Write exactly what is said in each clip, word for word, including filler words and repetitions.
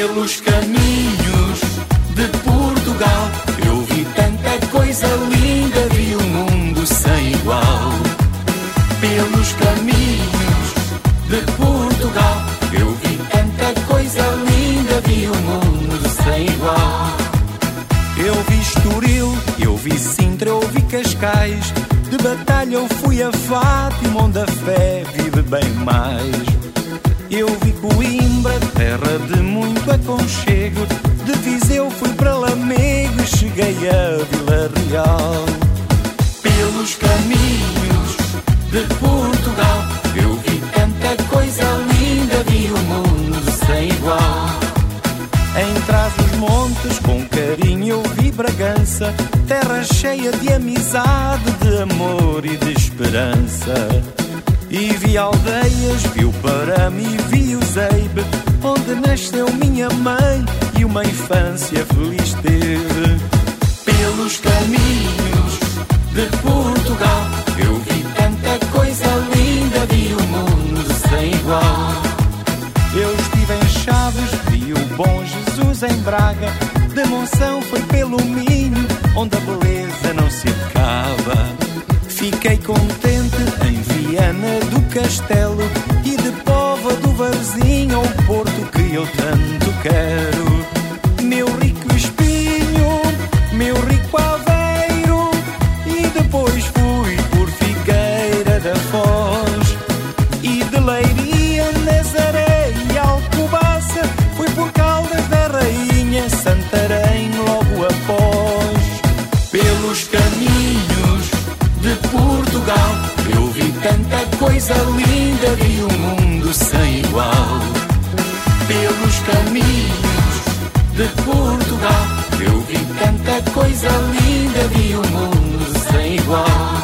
Pelos caminhos de Portugal eu vi tanta coisa linda, vi um mundo sem igual. Pelos caminhos de Portugal eu vi tanta coisa linda, vi um mundo sem igual. Eu vi Estoril, eu vi Sintra, eu vi Cascais. De Batalha eu fui a Fátima, onde a fé vive bem mais. Eu vi Coimbra, terra de muito aconchego. De Viseu fui para Lamego e cheguei a Vila Real. Pelos caminhos de Portugal eu vi tanta coisa linda, vi um mundo sem igual. Em Trás-os-Montes, com carinho, eu vi Bragança, terra cheia de amizade, de amor e de esperança. E vi aldeias, vi o Parame e vi o Zeibe, onde nasceu minha mãe e uma infância feliz teve. Pelos caminhos de Portugal eu vi tanta coisa linda, vi um mundo sem igual. Eu estive em Chaves, vi o Bom Jesus em Braga. De Monção foi pelo Minho, onde a beleza não se acaba. Fiquei contente em Viana do Castelo e de Póvoa do Varzim, ao Porto que eu tanto quero. Meu rico Espinho, meu rico Aveiro, e depois fui por Figueira da Foz. E de Leiria, Nazaré e Alcobaça fui por Caldas da Rainha, Santarém logo após. Pelos caminhos de Portugal eu vi tanta coisa linda, vi um mundo sem igual. Pelos caminhos de Portugal eu vi tanta coisa linda, vi um mundo sem igual.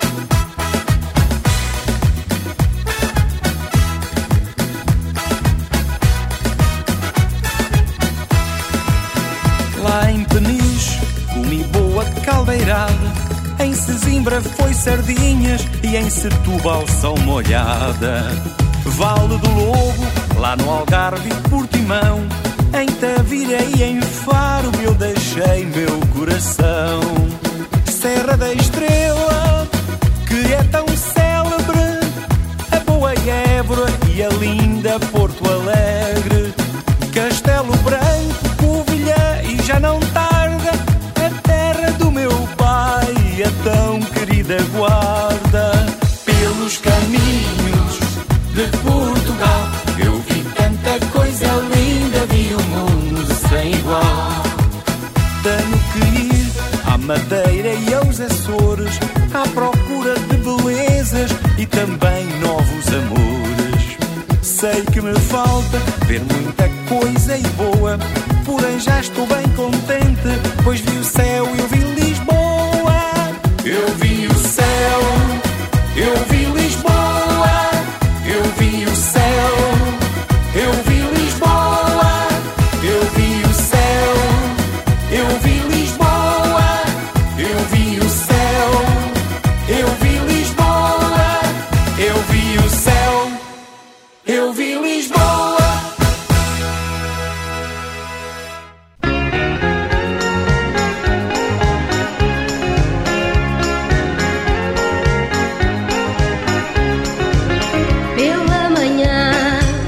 Lá em Peniche comi boa caldeirada, em Sesimbra foi sardinhas e em Setúbal são molhada. Vale do Lobo, lá no Algarve e Portimão, em Tavira e em Faro eu deixei meu coração. Serra da Estrela, que é tão célebre, a boa Évora e a linda Porto Alegre. Castelo Branco, Covilhã e já não tarda, a terra do meu pai, a tão querida Guarda. Pelos caminhos de Portugal eu vi tanta coisa linda, vi um mundo sem igual. Tenho que ir à Madeira e aos Açores, à procura de belezas e também novos amores. Sei que me falta ver muita coisa e boa, porém já estou bem contente, pois vi o céu e eu vi Lisboa. Eu vi o céu, eu vi Lisboa, eu vi o céu, eu vi Lisboa, eu vi o céu, eu vi Lisboa, eu vi o céu, eu vi Lisboa, eu vi o céu, eu vi Lisboa. Pela manhã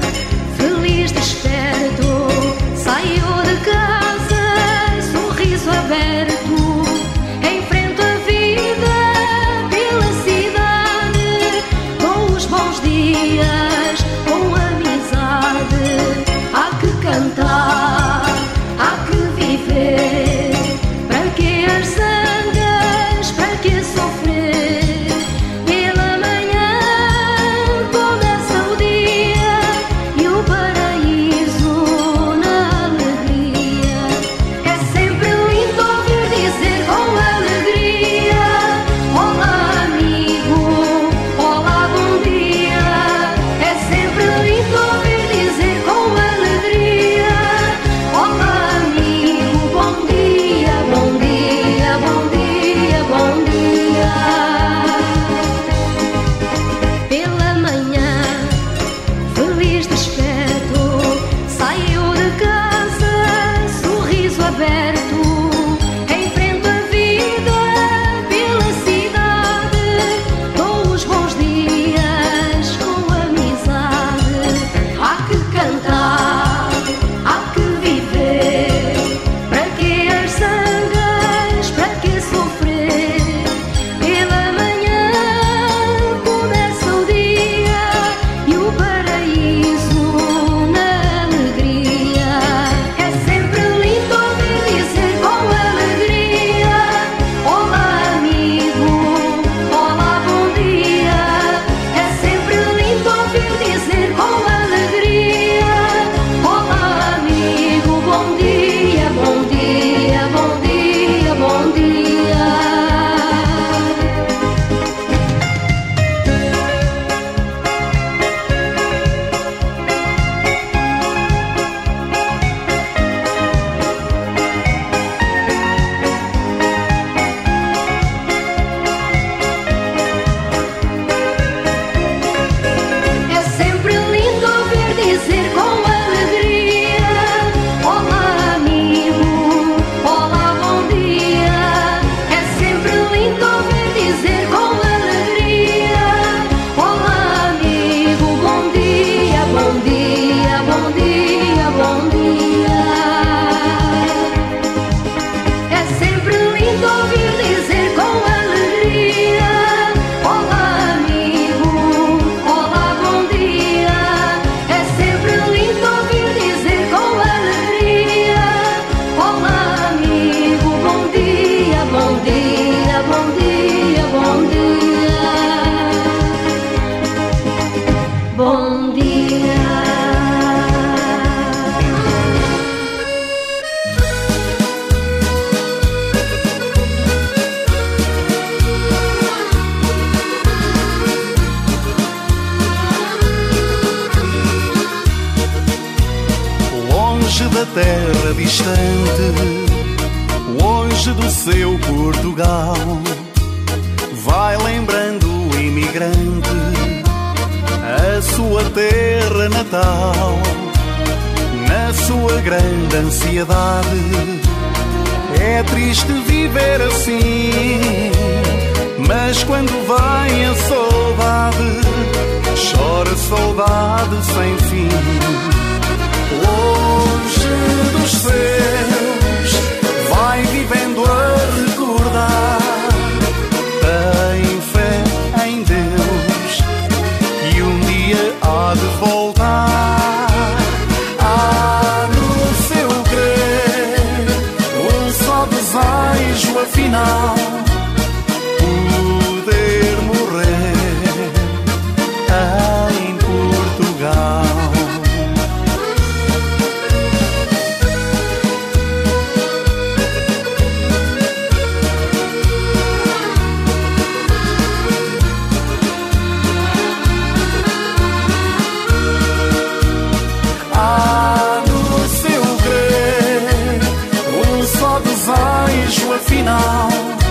bom dia. Longe da terra distante, longe do seu Portugal, vai lembrando o imigrante a sua terra natal. Na sua grande ansiedade, é triste viver assim, mas quando vem a saudade, chora saudade sem fim. Longe dos seus, vai vivendo a recordar. Tem fé em Deus que um dia há de voltar. Há no seu crer um só desejo, afinal, poder morrer em Portugal. Afinal,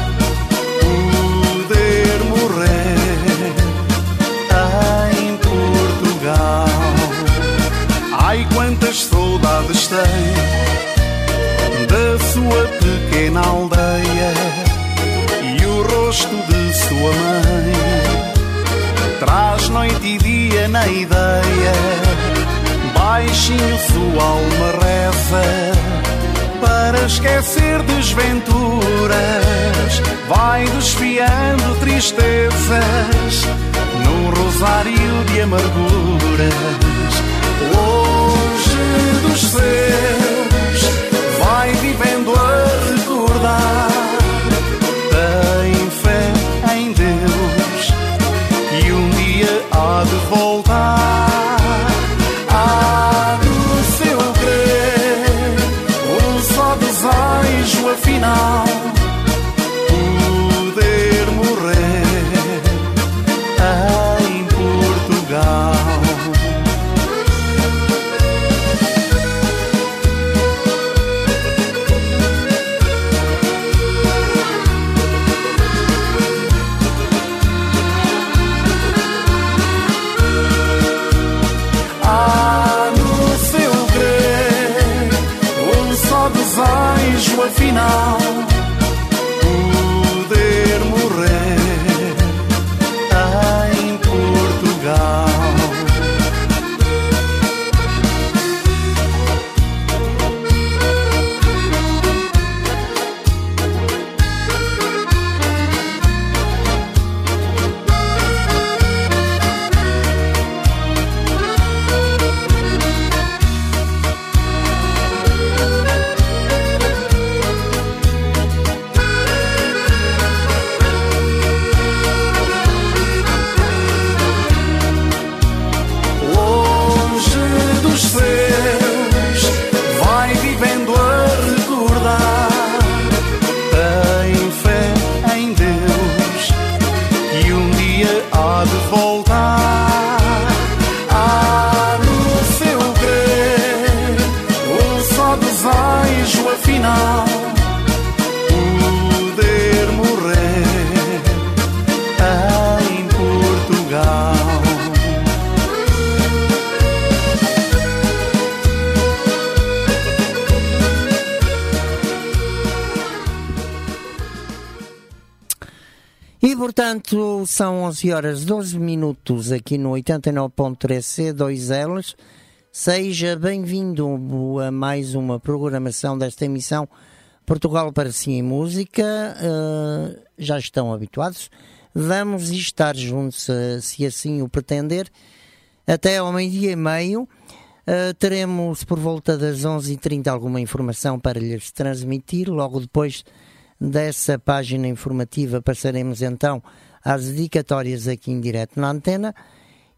poder morrer em Portugal. Ai, quantas saudades tem da sua pequena aldeia e o rosto de sua mãe. Traz noite e dia na ideia, baixinho sua alma reza para esquecer desventuras, vai desfiando tristezas num rosário de amarguras. Longe dos seus, vai vivendo a recordar. Tem fé em Deus que um dia há de voltar. Afinal, poder morrer em Portugal. Há no seu crer um só desejo, afinal, poder morrer em Portugal. E, portanto, são onze horas e doze minutos aqui no oitenta e nove ponto três C dois L's. Seja bem-vindo a mais uma programação desta emissão Portugal para si em música. Uh, já estão habituados. Vamos estar juntos, uh, se assim o pretender, até ao meio-dia e meio. Uh, teremos por volta das onze e trinta alguma informação para lhes transmitir. Logo depois dessa página informativa passaremos então às dedicatórias aqui em direto na antena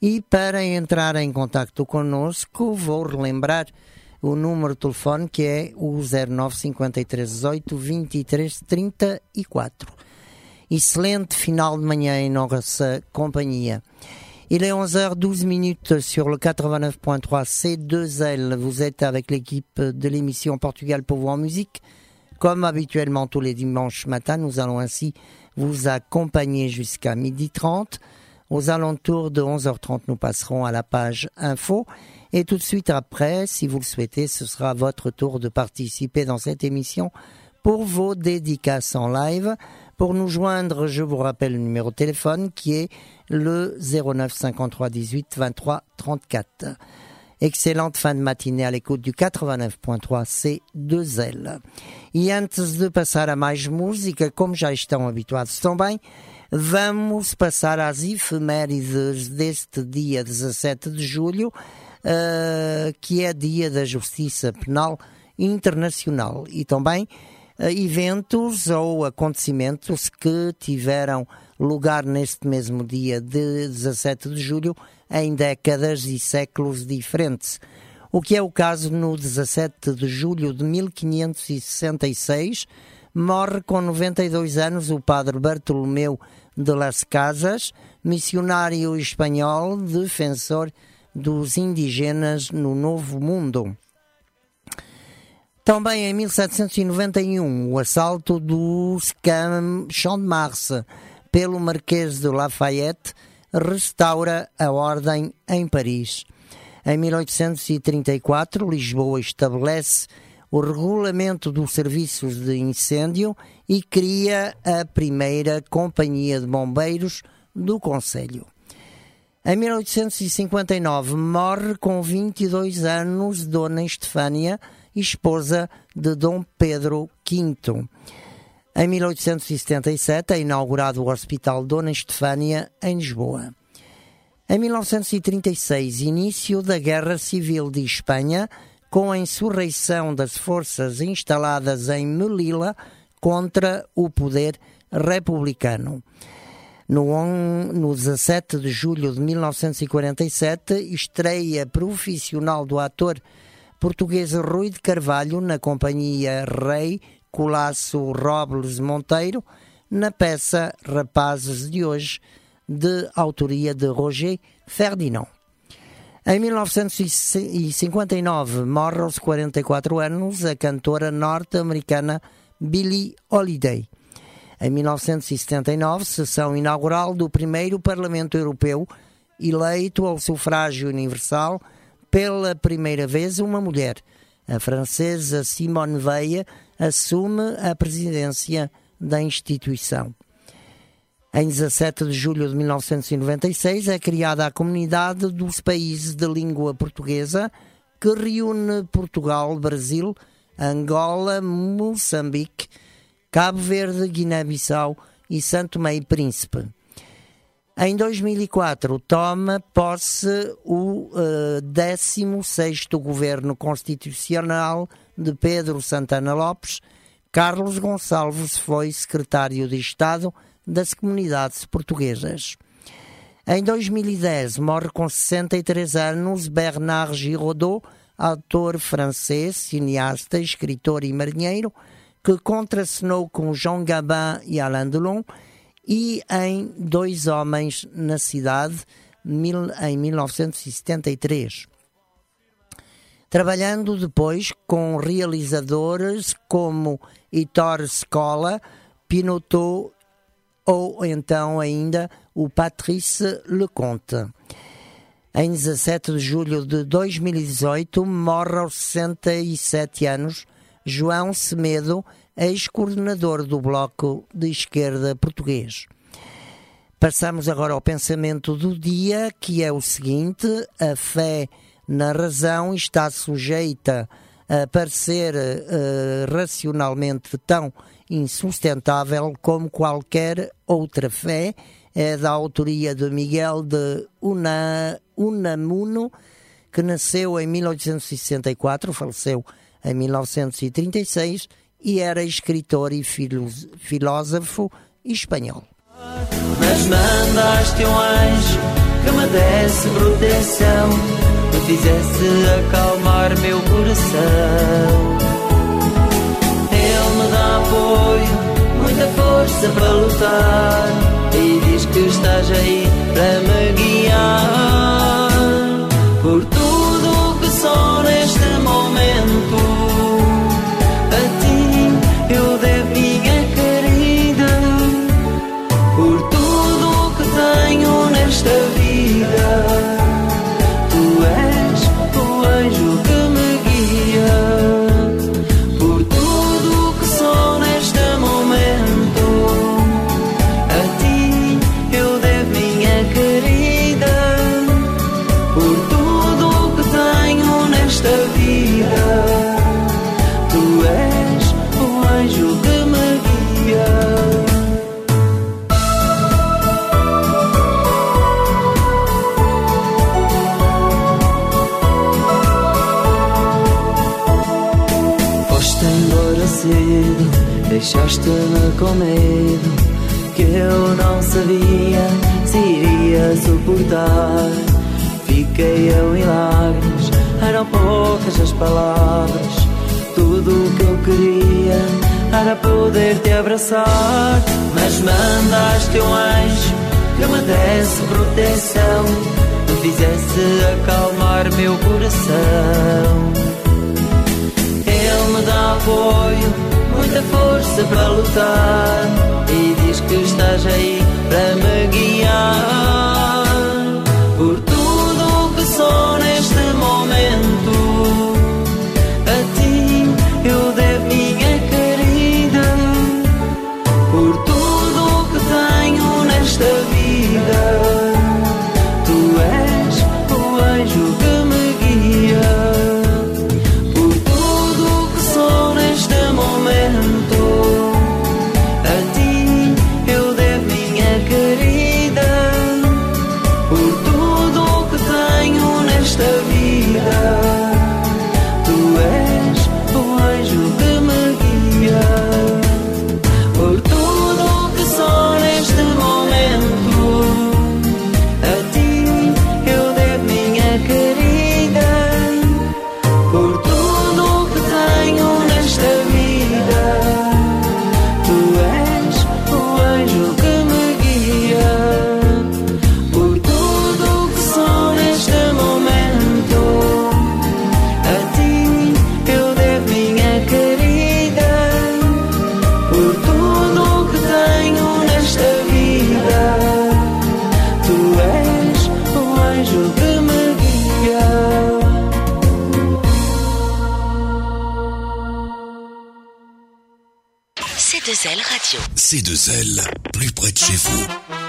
E para entrar em contacto connosco, vou relembrar o número de telefone, que é o zero nove cinco três dezoito, vinte e três trinta e quatro. Excelente final de manhã em nossa companhia. Il est onze heures douze minutes sur le quatre-vingt-neuf point trois C deux L. Vous êtes avec l'équipe de l'émission Portugal pour vous en musique. Comme habituellement tous les dimanches matins, nous allons ainsi vous accompagner jusqu'à midi trente. Aux alentours de onze heures trente, nous passerons à la page info. Et tout de suite après, si vous le souhaitez, ce sera votre tour de participer dans cette émission pour vos dédicaces en live. Pour nous joindre, je vous rappelle le numéro de téléphone qui est le zéro neuf cinquante-trois dix-huit vingt-trois trente-quatre. Excellente fin de matinée à l'écoute du quatre-vingt-neuf point trois C deux L. E antes de passar a mais música, como já estão habituados também, vamos passar às efemérides deste dia dezassete de julho, uh, que é dia da Justiça Penal Internacional, e também uh, eventos ou acontecimentos que tiveram lugar neste mesmo dia de dezassete de julho em décadas e séculos diferentes. O que é o caso no dezassete de julho de mil quinhentos e sessenta e seis, morre com noventa e dois anos o padre Bartolomeu de las Casas, missionário espanhol, defensor dos indígenas no Novo Mundo. Também em mil setecentos e noventa e um, o assalto dos Champs de Mars pelo Marquês de Lafayette restaura a ordem em Paris. Em mil oitocentos e trinta e quatro, Lisboa estabelece o regulamento dos serviços de incêndio e cria a primeira companhia de bombeiros do concelho. Em mil oitocentos e cinquenta e nove, morre com vinte e dois anos Dona Estefânia, esposa de Dom Pedro quinto. Em mil oitocentos e setenta e sete, é inaugurado o Hospital Dona Estefânia, em Lisboa. Em mil novecentos e trinta e seis, início da Guerra Civil de Espanha, com a insurreição das forças instaladas em Melilla contra o poder republicano. No, no dezassete de julho de mil novecentos e quarenta e sete, estreia profissional do ator português Rui de Carvalho na companhia Rei Colasso Robles Monteiro, na peça Rapazes de Hoje, de autoria de Roger Ferdinand. Em mil novecentos e cinquenta e nove, morre aos quarenta e quatro anos a cantora norte-americana Billie Holiday. Em mil novecentos e setenta e nove, sessão inaugural do primeiro Parlamento Europeu, eleito ao sufrágio universal pela primeira vez uma mulher. A francesa Simone Veil assume a presidência da instituição. Em dezassete de julho de mil novecentos e noventa e seis é criada a Comunidade dos Países de Língua Portuguesa, que reúne Portugal, Brasil, Angola, Moçambique, Cabo Verde, Guiné-Bissau e São Tomé e Príncipe. Em dois mil e quatro toma posse o uh, décimo sexto Governo Constitucional de Pedro Santana Lopes. Carlos Gonçalves foi secretário de Estado das Comunidades Portuguesas. Em dois mil e dez, morre com sessenta e três anos Bernard Giraudot, ator francês, cineasta, escritor e marinheiro, que contracenou com Jean Gabin e Alain Delon, e em Dois Homens na Cidade, mil, em mil novecentos e setenta e três. Trabalhando depois com realizadores como Ettore Scola, Pinoteau ou então ainda o Patrice Leconte. Em dezassete de julho de dois mil e dezoito, morre aos sessenta e sete anos João Semedo, ex-coordenador do Bloco de Esquerda português. Passamos agora ao pensamento do dia, que é o seguinte: a fé na razão está sujeita a parecer uh, racionalmente tão insustentável como qualquer outra fé. É da autoria de Miguel de Una, Unamuno, que nasceu em mil oitocentos e sessenta e quatro, faleceu em mil novecentos e trinta e seis e era escritor e filósofo espanhol. Mas mandaste um anjo que me desse proteção, me fizesse acalmar meu coração. Ele me dá apoio, muita força para lutar, e diz que estás aí para me guiar. Por tudo que sou neste momento, a ti eu devo minha querida. Por tudo que tenho nesta vida, tu és o anjo que me guia. Por tudo que sou neste momento, a ti eu devo minha querida. Por tudo que tenho nesta vida, tu és o anjo que me guia. Cedo, deixaste-me com medo, que eu não sabia se iria suportar. Fiquei eu em lágrimas, eram poucas as palavras. Tudo o que eu queria era poder te abraçar. Mas mandaste um anjo que me desse proteção, me fizesse acalmar meu coração. Ele me dá apoio, muita força para lutar, e diz que estás aí para me guiar. Por tudo que sou neste momento, a ti eu devo minha querida. Por tudo que tenho nesta vida, tu és o anjo que me guia. A ti eu devo minha querida. Por tudo que tenho nesta vida, tu és o anjo que me guia. Por tudo que sou neste momento, a ti eu devo minha querida. Por tudo que tenho nesta vida, tu és o anjo que me guia. Por tudo que sou neste momento, a ti eu devo minha querida. Por tudo que tenho nesta vida, tu és o anjo que me guia. C deux L Radio. C deux L, plus près de chez vous.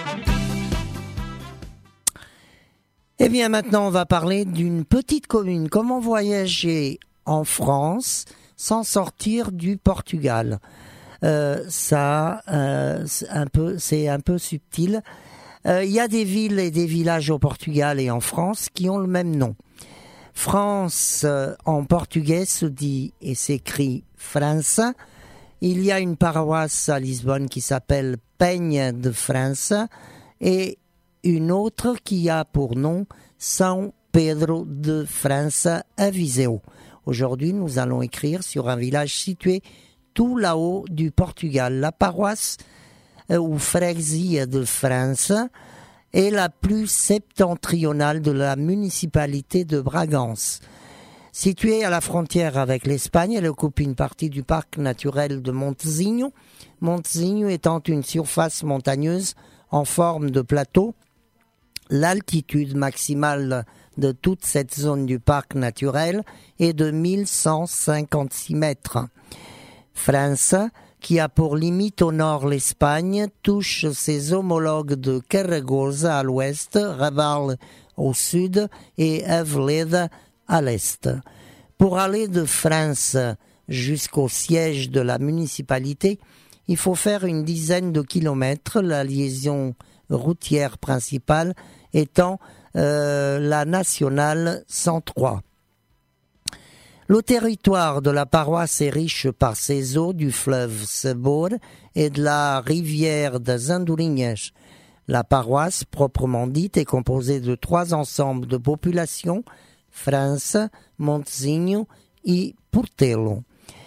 Eh bien, maintenant, on va parler d'une petite commune. Comment voyager en France sans sortir du Portugal? euh, Ça, euh, c'est un peu, c'est un peu subtil. Il euh, y a des villes et des villages au Portugal et en France qui ont le même nom. France, euh, en portugais, se dit et s'écrit França. Il y a une paroisse à Lisbonne qui s'appelle Penha de França et une autre qui a pour nom São Pedro de França à Viseu. Aujourd'hui, nous allons écrire sur un village situé tout là-haut du Portugal. La paroisse euh, ou freguesia de França est la plus septentrionale de la municipalité de Bragança. Située à la frontière avec l'Espagne, elle occupe une partie du parc naturel de Montezinho. Montezinho étant une surface montagneuse en forme de plateau. L'altitude maximale de toute cette zone du parc naturel est de mille cent cinquante-six mètres. França, qui a pour limite au nord l'Espagne, touche ses homologues de Caragoza à l'ouest, Raval au sud et Aveleda à l'est. Pour aller de France jusqu'au siège de la municipalité, il faut faire une dizaine de kilomètres, la liaison routière principale étant euh, la nationale cent trois. Le territoire de la paroisse est riche par ses eaux du fleuve Sebor et de la rivière das Andorinhas. La paroisse, proprement dite, est composée de trois ensembles de population, França, Montezinho et Portelo.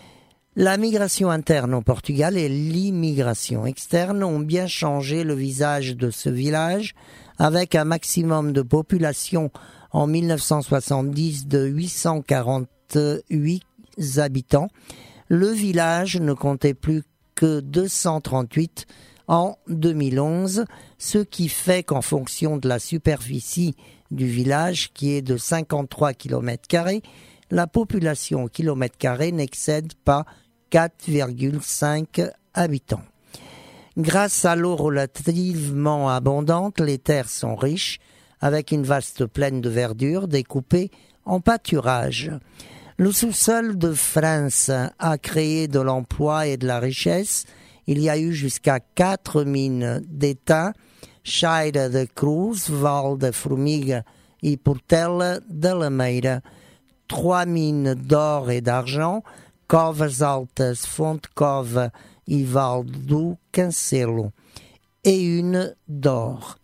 La migration interne au Portugal et l'immigration externe ont bien changé le visage de ce village, avec un maximum de population en mille neuf cent soixante-dix de huit cent quarante-huit habitants. Le village ne comptait plus que deux cent trente-huit en deux mille onze, ce qui fait qu'en fonction de la superficie du village, qui est de cinquante-trois kilomètres carrés, la population au kilomètre carré n'excède pas quatre virgule cinq habitants. Grâce à l'eau relativement abondante, les terres sont riches, avec une vaste plaine de verdure découpée en pâturage. Le sous-sol de França a créé de l'emploi et de la richesse. Il y a eu jusqu'à quatre mines d'étain, Cheira de Cruz, Val de Formiga et Portela de Lameira, trois mines d'or et d'argent, Covas Altas, Fonte Cova et Val do Cancelo, et une d'or.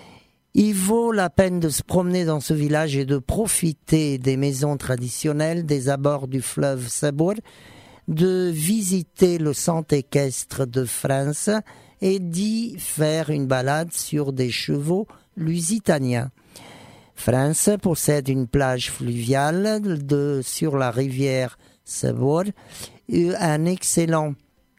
Il vaut la peine de se promener dans ce village et de profiter des maisons traditionnelles des abords du fleuve Sabor, de visiter le centre équestre de França et d'y faire une balade sur des chevaux lusitaniens. França possède une plage fluviale de, sur la rivière Sabor, un excellent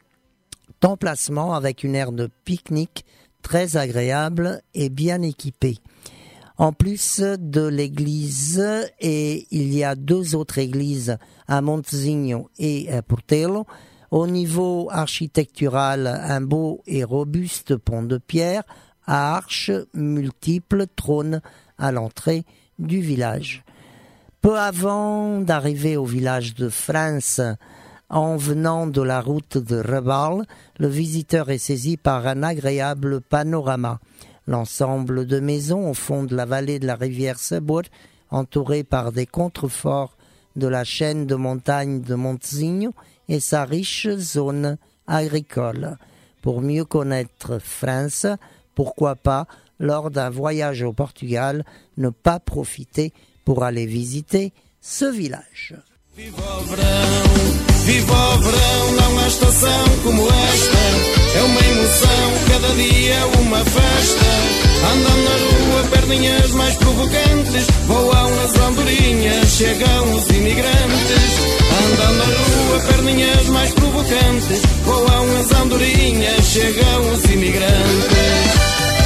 emplacement avec une aire de pique-nique très agréable et bien équipée. En plus de l'église, et il y a deux autres églises à Montezinho et à Portelo. Au niveau architectural, un beau et robuste pont de pierre à arches multiples trône à l'entrée du village. Peu avant d'arriver au village de França, en venant de la route de Raval, le visiteur est saisi par un agréable panorama. L'ensemble de maisons au fond de la vallée de la rivière Sabor, entourée par des contreforts de la chaîne de montagnes de Montezinho et sa riche zone agricole. Pour mieux connaître França, pourquoi pas, lors d'un voyage au Portugal, ne pas profiter pour aller visiter ce village. Viva o verão, viva o verão, não há estação como esta. É uma emoção, cada dia é uma festa. Andam na rua, perninhas mais provocantes. Voam as andorinhas, chegam os imigrantes. Andam na rua, perninhas mais provocantes. Voam as andorinhas, chegam os imigrantes.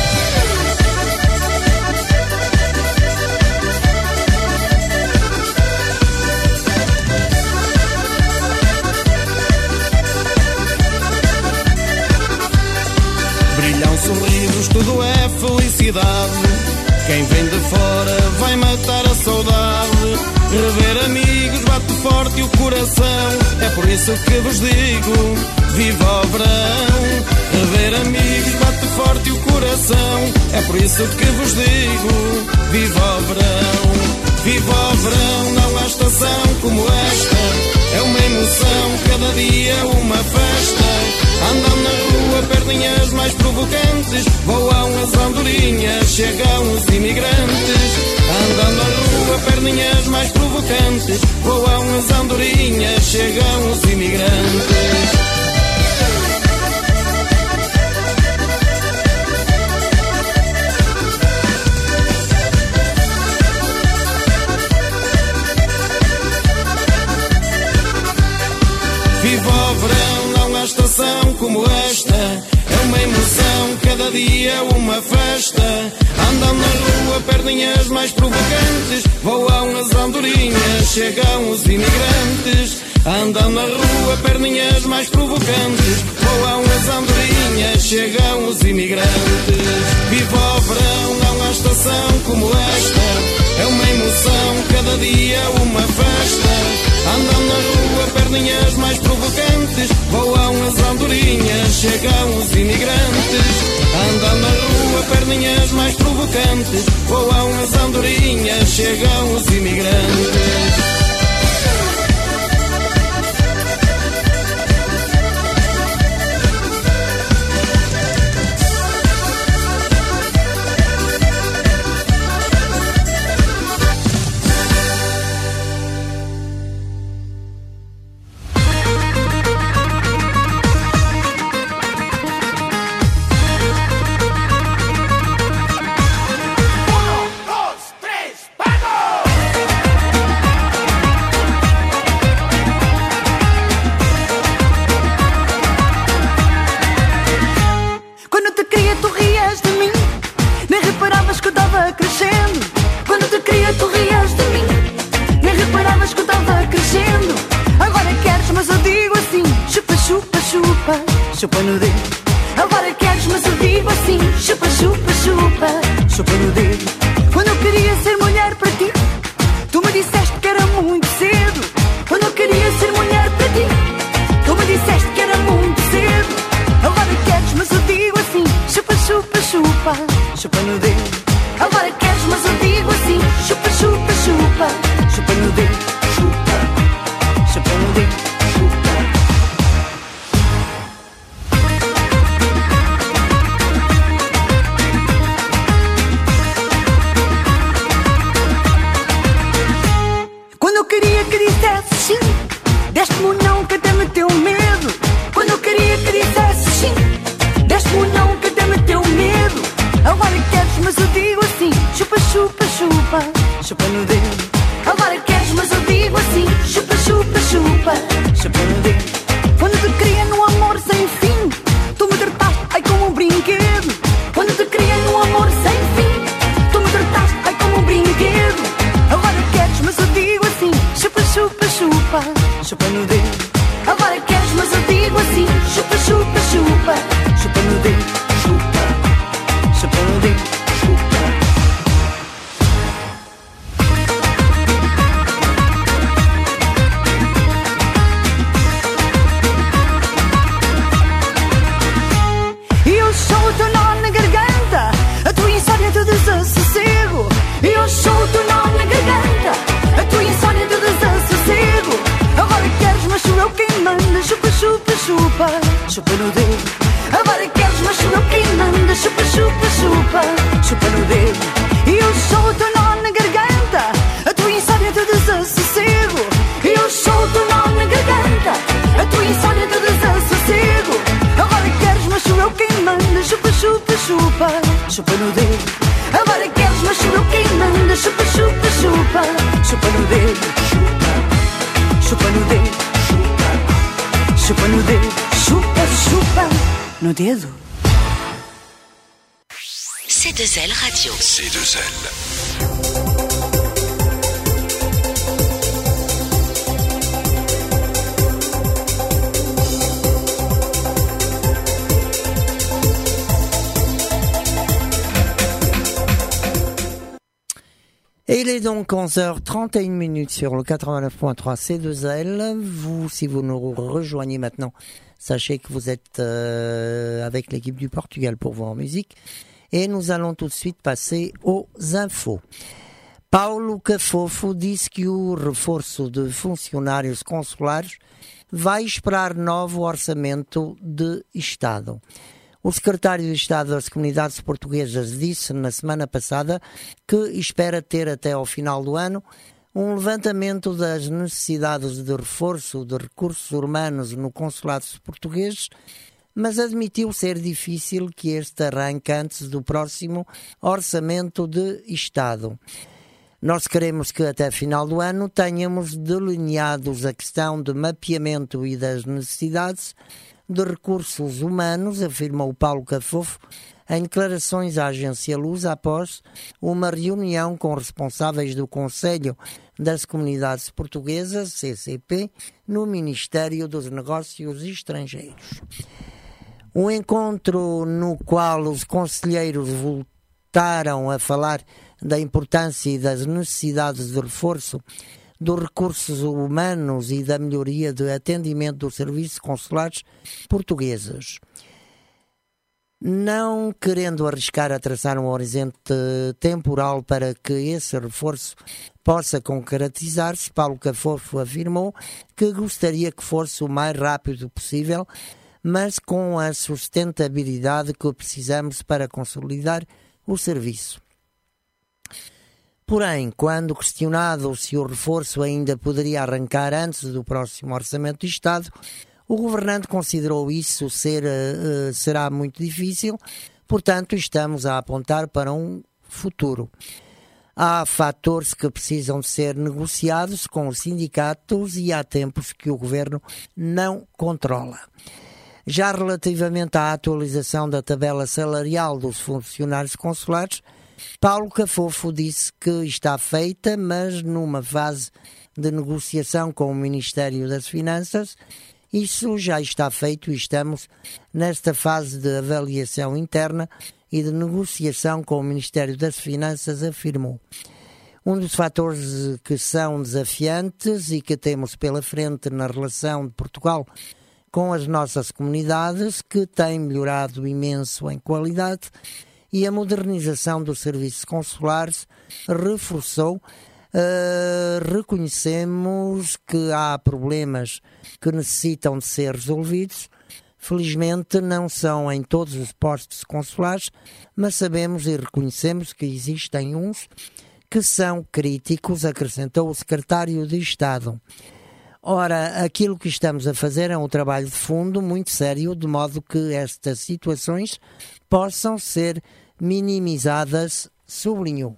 Sorrisos, tudo é felicidade. Quem vem de fora vai matar a saudade. Rever amigos bate forte o coração. É por isso que vos digo, viva o verão. Rever amigos bate forte o coração. É por isso que vos digo, viva o verão. Viva o verão, não há estação como esta. É uma emoção, cada dia uma festa. Andam na rua, perninhas mais provocantes. Voam as andorinhas, chegam os imigrantes. Andam na rua, perninhas mais provocantes. Voam as andorinhas, chegam os imigrantes. Viva o verão, não há estação como esta. É uma emoção, cada dia uma festa. Andam na rua, perninhas mais provocantes. Voam as andorinhas, chegam os imigrantes. Andam na rua, perninhas mais provocantes. Voam as andorinhas, chegam os imigrantes. Viva o verão, não há estação como esta. É uma emoção, cada dia uma festa. Andam na rua, perninhas mais provocantes. Voam as andorinhas, chegam os imigrantes. Andam na rua, perninhas mais provocantes. Voam as andorinhas, chegam os imigrantes. chupa no dedo. Agora queres, mas eu digo assim, chupa, chupa, chupa, chupa no dedo. Quando eu queria ser mulher para ti, tu me disseste que era muito cedo. Quando eu queria ser mulher para ti, tu me disseste que era muito cedo. Agora queres, mas eu digo assim, chupa, chupa, chupa, chupa no dedo. Agora queres, mas eu digo assim, chupa, chupa, chupa, chupa no dedo. Chupa, chupa no dedo. Quando eu queria que dissesse sim, deste-me um não que até me deu medo. Quando eu queria que dissesse sim, deste-me um não que até me deu medo. Agora queres, mas eu digo assim, chupa, chupa, chupa, chupa no dedo. Agora queres, mas eu digo assim, chupa, chupa, chupa, chupa no dedo. Quando te queria num amor sem fim, tu me trataste, ai, como um brinquedo. Quando te queria num amor sem fim, tu me trataste, ai, como um brinquedo. Agora queres, mas eu digo assim, chupa, chupa, chupa, chupa no dedo. Agora queres, mas eu digo assim, chupa, chupa, chupa, chupa no dedo. Chupa, chupa no dedo. Chupa. E eu sou o teu nó na garganta, a tua insónia teu desassossego. E eu sou o teu nó na garganta, a tua insónia teu desassossego. Agora queres, mas sou eu quem manda, chupa, chupa, chupa, chupa no dedo. Agora queres, mas sou eu quem manda, chupa, chupa, chupa, chupa no dedo. E eu sou o teu nó na garganta, a tua insónia teu desassossego. E eu sou o teu nó na garganta, a tua insónia teu desassossego. Agora queres, mas sou eu quem manda, chupa, chupa, chupa, chupa no dedo. Agora queres, mas sou eu quem manda, chupa, chupa, chupa, chupa no dedo. Chupa, chupa no dedo. Chupa, chupa no dedo. Chupa, chupa no dedo. C deux L Radio. C deux L. Et il est donc onze heures trente et une minutes sur le quatre-vingt-neuf point trois C deux L. Vous, si vous nous rejoignez maintenant, sachez que vous êtes euh, avec l'équipe du Portugal pour vous en musique. Et nous allons tout de suite passer aux infos. Paulo Cafofo disse que o reforço de funcionários consulares vai esperar novo orçamento de Estado. O secretário de Estado das Comunidades Portuguesas disse na semana passada que espera ter até ao final do ano um levantamento das necessidades de reforço de recursos humanos no consulado português, mas admitiu ser difícil que este arranque antes do próximo orçamento de Estado. Nós queremos que até final do ano tenhamos delineados a questão de mapeamento e das necessidades de recursos humanos, afirmou Paulo Cafofo em declarações à agência Luz após uma reunião com responsáveis do Conselho das Comunidades Portuguesas, C C P, no Ministério dos Negócios Estrangeiros. Um encontro no qual os conselheiros voltaram a falar da importância e das necessidades de reforço dos recursos humanos e da melhoria de atendimento dos serviços consulares portugueses. Não querendo arriscar a traçar um horizonte temporal para que esse reforço possa concretizar-se, Paulo Cafofo afirmou que gostaria que fosse o mais rápido possível, mas com a sustentabilidade que precisamos para consolidar o serviço. Porém, quando questionado se o reforço ainda poderia arrancar antes do próximo Orçamento de Estado, o governante considerou isso ser, uh, será muito difícil, portanto estamos a apontar para um futuro. Há fatores que precisam de ser negociados com os sindicatos e há tempos que o governo não controla. Já relativamente à atualização da tabela salarial dos funcionários consulares, Paulo Cafofo disse que está feita, mas numa fase de negociação com o Ministério das Finanças Isso já está feito e estamos nesta fase de avaliação interna e de negociação com o Ministério das Finanças, afirmou. Um dos fatores que são desafiantes e que temos pela frente na relação de Portugal com as nossas comunidades, que tem melhorado imenso em qualidade, e a modernização dos serviços consulares reforçou. Uh, reconhecemos que há problemas que necessitam de ser resolvidos. Felizmente não são em todos os postos consulares, mas sabemos e reconhecemos que existem uns que são críticos, acrescentou o secretário de Estado. Ora, aquilo que estamos a fazer é um trabalho de fundo muito sério, de modo que estas situações possam ser minimizadas, sublinhou.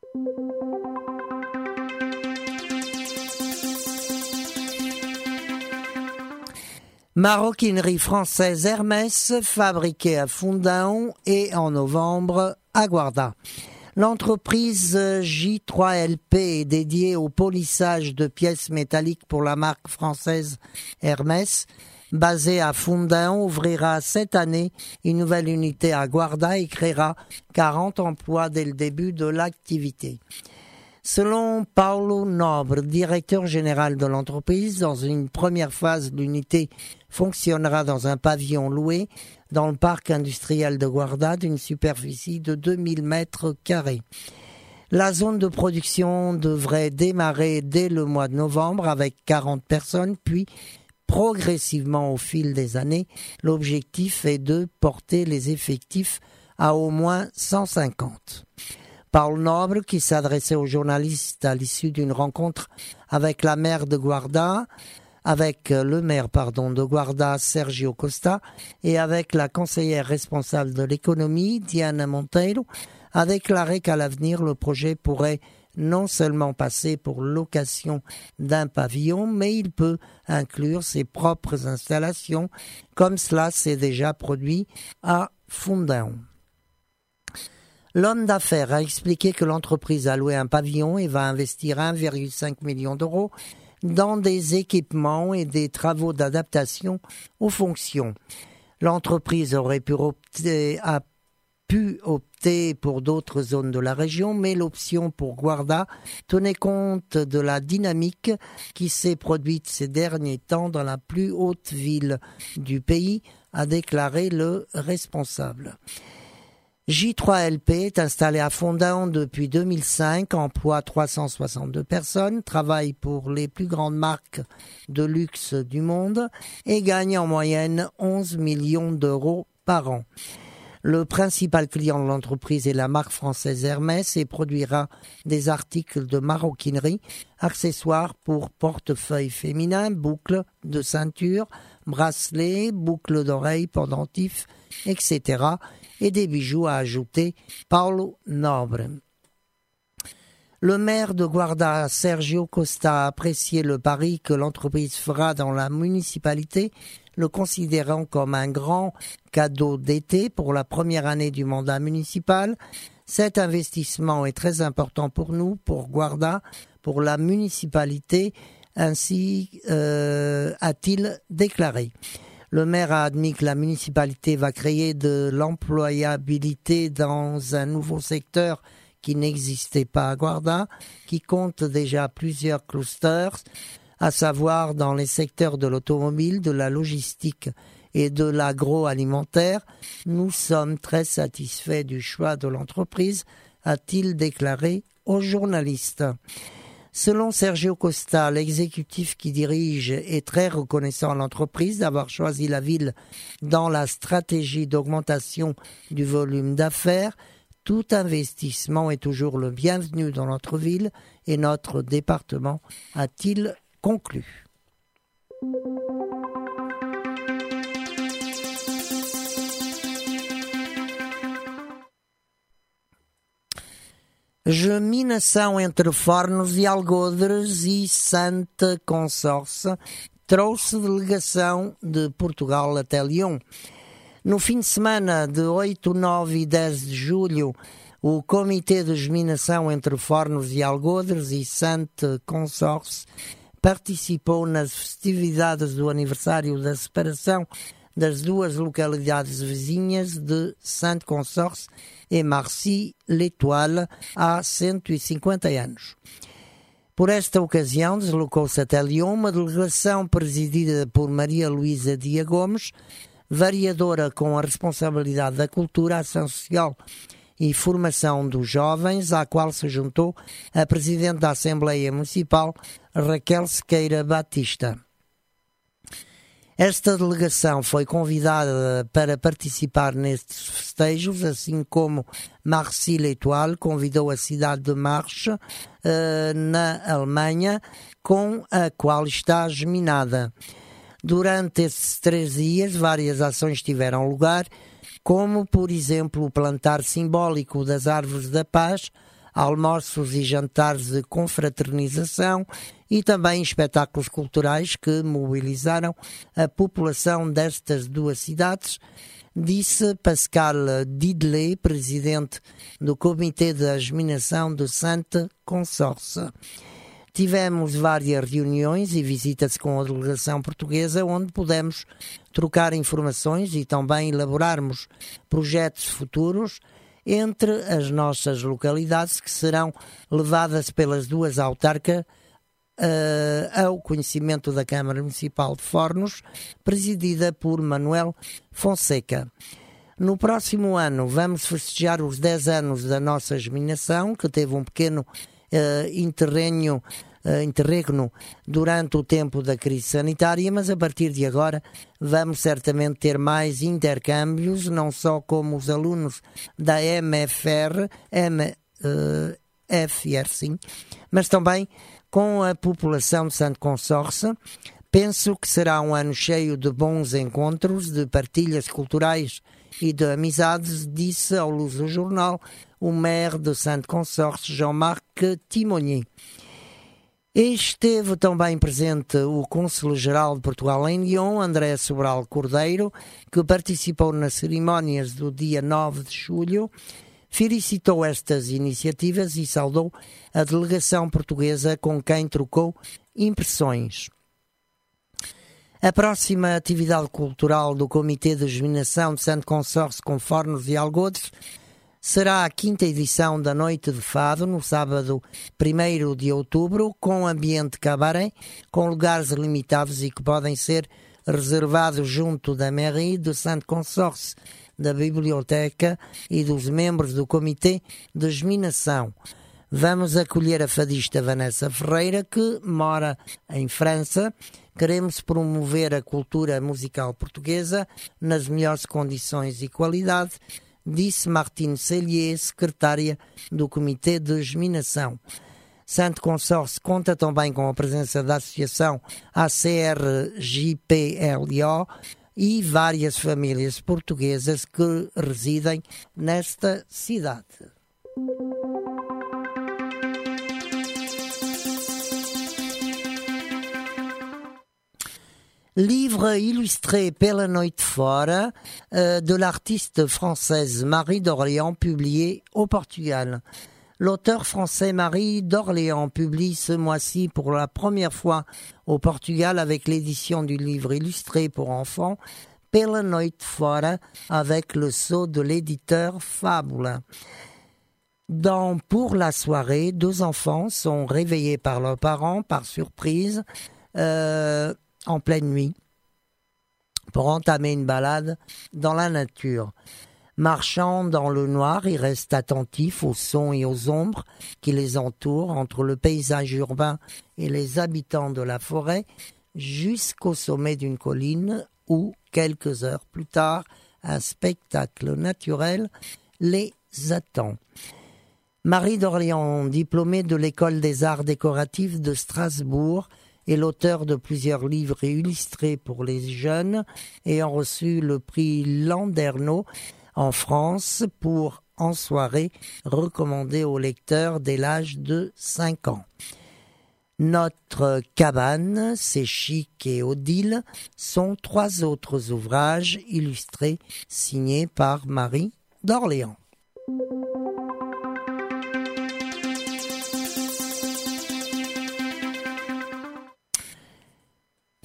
Maroquinerie française Hermès, fabriquée à Fundão et en novembre à Guarda. L'entreprise J trois L P est dédiée au polissage de pièces métalliques pour la marque française Hermès. Basée à Fundão, ouvrira cette année une nouvelle unité à Guarda et créera quarante emplois dès le début de l'activité. Selon Paulo Nobre, directeur général de l'entreprise, dans une première phase, l'unité fonctionnera dans un pavillon loué dans le parc industriel de Guarda d'une superficie de deux mille mètres carrés. La zone de production devrait démarrer dès le mois de novembre avec quarante personnes, puis progressivement au fil des années, l'objectif est de porter les effectifs à au moins cent cinquante. Paul Nobre, qui s'adressait aux journalistes à l'issue d'une rencontre avec la maire de Guarda, avec le maire pardon, de Guarda, Sergio Costa, et avec la conseillère responsable de l'économie, Diana Monteiro, a déclaré qu'à l'avenir, le projet pourrait non seulement passer pour location d'un pavillon, mais il peut inclure ses propres installations, comme cela s'est déjà produit à Fundão. L'homme d'affaires a expliqué que l'entreprise a loué un pavillon et va investir un virgule cinq million d'euros dans des équipements et des travaux d'adaptation aux fonctions. L'entreprise aurait pu opter, a pu opter pour d'autres zones de la région, mais l'option pour Guarda tenait compte de la dynamique qui s'est produite ces derniers temps dans la plus haute ville du pays, a déclaré le responsable. J trois L P est installé à Fundão depuis deux mille cinq, emploie trois cent soixante-deux personnes, travaille pour les plus grandes marques de luxe du monde et gagne en moyenne onze millions d'euros par an. Le principal client de l'entreprise est la marque française Hermès et produira des articles de maroquinerie, accessoires pour portefeuilles féminins, boucles de ceinture, bracelets, boucles d'oreilles, pendentifs, et cetera et des bijoux, a ajouté Paulo Nobre. Le maire de Guarda, Sergio Costa, a apprécié le pari que l'entreprise fera dans la municipalité, le considérant comme un grand cadeau d'été pour la première année du mandat municipal. Cet investissement est très important pour nous, pour Guarda, pour la municipalité, ainsi euh, a-t-il déclaré. Le maire a admis que la municipalité va créer de l'employabilité dans un nouveau secteur qui n'existait pas à Guarda, qui compte déjà plusieurs clusters, à savoir dans les secteurs de l'automobile, de la logistique et de l'agroalimentaire. Nous sommes très satisfaits du choix de l'entreprise, a-t-il déclaré aux journalistes. Selon Sergio Costa, l'exécutif qui dirige est très reconnaissant à l'entreprise d'avoir choisi la ville dans la stratégie d'augmentation du volume d'affaires. Tout investissement est toujours le bienvenu dans notre ville et notre département, a-t-il conclu. Geminação entre Fornos de Algodres e Santa Consórcio trouxe delegação de Portugal até Lyon. No fim de semana de oito, nove e dez de julho, o Comitê de Geminação entre Fornos de Algodres e Santa Consórcio participou nas festividades do aniversário da separação das duas localidades vizinhas de Sainte-Consorce e Marcy-l'Étoile há cento e cinquenta anos. Por esta ocasião, deslocou-se até Lyon uma delegação presidida por Maria Luísa Dia Gomes, vereadora com a responsabilidade da cultura, ação social e formação dos jovens, à qual se juntou a Presidente da Assembleia Municipal, Raquel Sequeira Batista. Esta delegação foi convidada para participar nestes festejos, assim como Marcy-l'Étoile convidou a cidade de Marche, uh, na Alemanha, com a qual está geminada. Durante estes três dias, várias ações tiveram lugar, como, por exemplo, o plantar simbólico das Árvores da Paz, almoços e jantares de confraternização e também espetáculos culturais que mobilizaram a população destas duas cidades, disse Pascal Didelet, presidente do Comitê de Agminação de Sainte-Consorce. Tivemos várias reuniões e visitas com a delegação portuguesa, onde pudemos trocar informações e também elaborarmos projetos futuros entre as nossas localidades, que serão levadas pelas duas autarcas uh, ao conhecimento da Câmara Municipal de Fornos, presidida por Manuel Fonseca. No próximo ano vamos festejar os dez anos da nossa geminação, que teve um pequeno uh, interregno, uh, interregno durante o tempo da crise sanitária, mas a partir de agora vamos certamente ter mais intercâmbios, não só com os alunos da M F R, M F R sim, mas também com a população de Sainte-Consorce. Penso que será um ano cheio de bons encontros, de partilhas culturais e de amizades, disse ao Luz do Jornal o maire de Sainte-Consorce, Jean-Marc Timonier. Esteve também presente o Cônsul-Geral de Portugal em Lyon, André Sobral Cordeiro, que participou nas cerimónias do dia nove de julho, felicitou estas iniciativas e saudou a delegação portuguesa com quem trocou impressões. A próxima atividade cultural do Comitê de Geminação de Sainte-Consorce com Fornos e Algodes será a quinta edição da Noite de Fado, no sábado primeiro de outubro, com ambiente cabaré, com lugares limitados e que podem ser reservados junto da mairie de Sainte-Consorce, da biblioteca e dos membros do Comitê de Geminação. Vamos acolher a fadista Vanessa Ferreira, que mora em França. Queremos promover a cultura musical portuguesa nas melhores condições e qualidade, disse Martine Cellier, secretária do Comitê de Geminação. Sainte-Consorce conta também com a presença da Associação A C R J P L O e várias famílias portuguesas que residem nesta cidade. Livre illustré pela noite fora euh, de l'artiste française Marie d'Orléans, publié au Portugal. L'auteur français Marie d'Orléans publie ce mois-ci pour la première fois au Portugal avec l'édition du livre illustré pour enfants Pela noite fora, avec le sceau de l'éditeur Fable. Dans Pour la soirée, deux enfants sont réveillés par leurs parents par surprise euh, en pleine nuit pour entamer une balade dans la nature. Marchant dans le noir, ils restent attentifs aux sons et aux ombres qui les entourent entre le paysage urbain et les habitants de la forêt jusqu'au sommet d'une colline où, quelques heures plus tard, un spectacle naturel les attend. Marie d'Orléans, diplômée de l'École des arts décoratifs de Strasbourg, est l'auteur de plusieurs livres illustrés pour les jeunes, ayant reçu le prix Landerneau en France pour En soirée, recommandé aux lecteurs dès l'âge de cinq ans. Notre cabane, C'est chic et Odile sont trois autres ouvrages illustrés signés par Marie d'Orléans.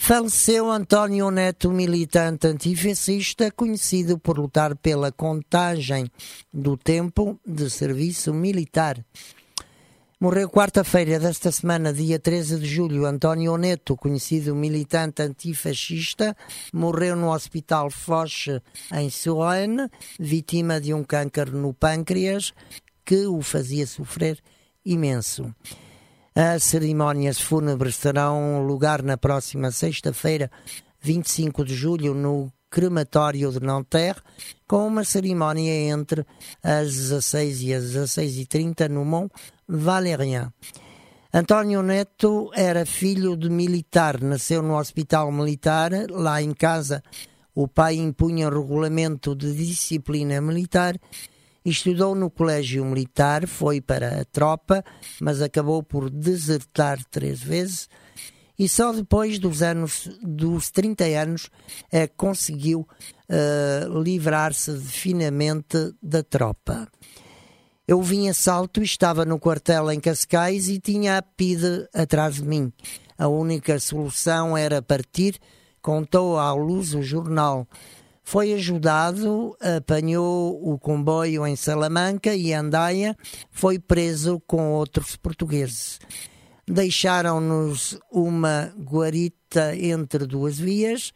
Faleceu António Neto, militante antifascista, conhecido por lutar pela contagem do tempo de serviço militar. Morreu quarta-feira desta semana, dia treze de julho, António Neto, conhecido militante antifascista, morreu no Hospital Foch, em Suresnes, vítima de um câncer no pâncreas que o fazia sofrer imenso. As cerimónias fúnebres terão lugar na próxima sexta-feira, vinte e cinco de julho, no crematório de Nanterre, com uma cerimónia entre as dezasseis e as dezasseis e trinta no Mont Valérien. António Neto era filho de militar, nasceu no hospital militar. Lá em casa o pai impunha o regulamento de disciplina militar. Estudou no colégio militar, foi para a tropa, mas acabou por desertar três vezes e só depois dos anos dos trinta anos é, conseguiu uh, livrar-se definitivamente da tropa. Eu vim a salto e estava no quartel em Cascais e tinha a P I D atrás de mim. A única solução era partir, contou à luz o jornal. Foi ajudado, apanhou o comboio em Salamanca e Andaia, foi preso com outros portugueses. Deixaram-nos uma guarita entre duas vias.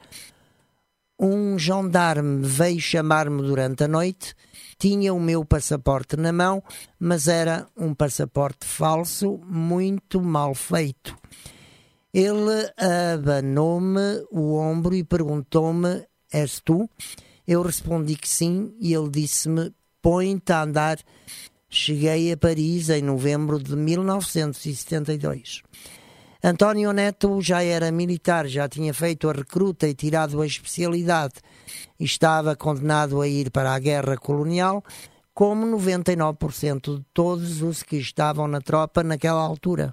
Um gendarme veio chamar-me durante a noite, tinha o meu passaporte na mão, mas era um passaporte falso, muito mal feito. Ele abanou-me o ombro e perguntou-me: és tu? Eu respondi que sim e ele disse-me: põe-te a andar. Cheguei a Paris em novembro de mil novecentos e setenta e dois. António Neto já era militar, já tinha feito a recruta e tirado a especialidade. Estava condenado a ir para a guerra colonial, como noventa e nove por cento de todos os que estavam na tropa naquela altura.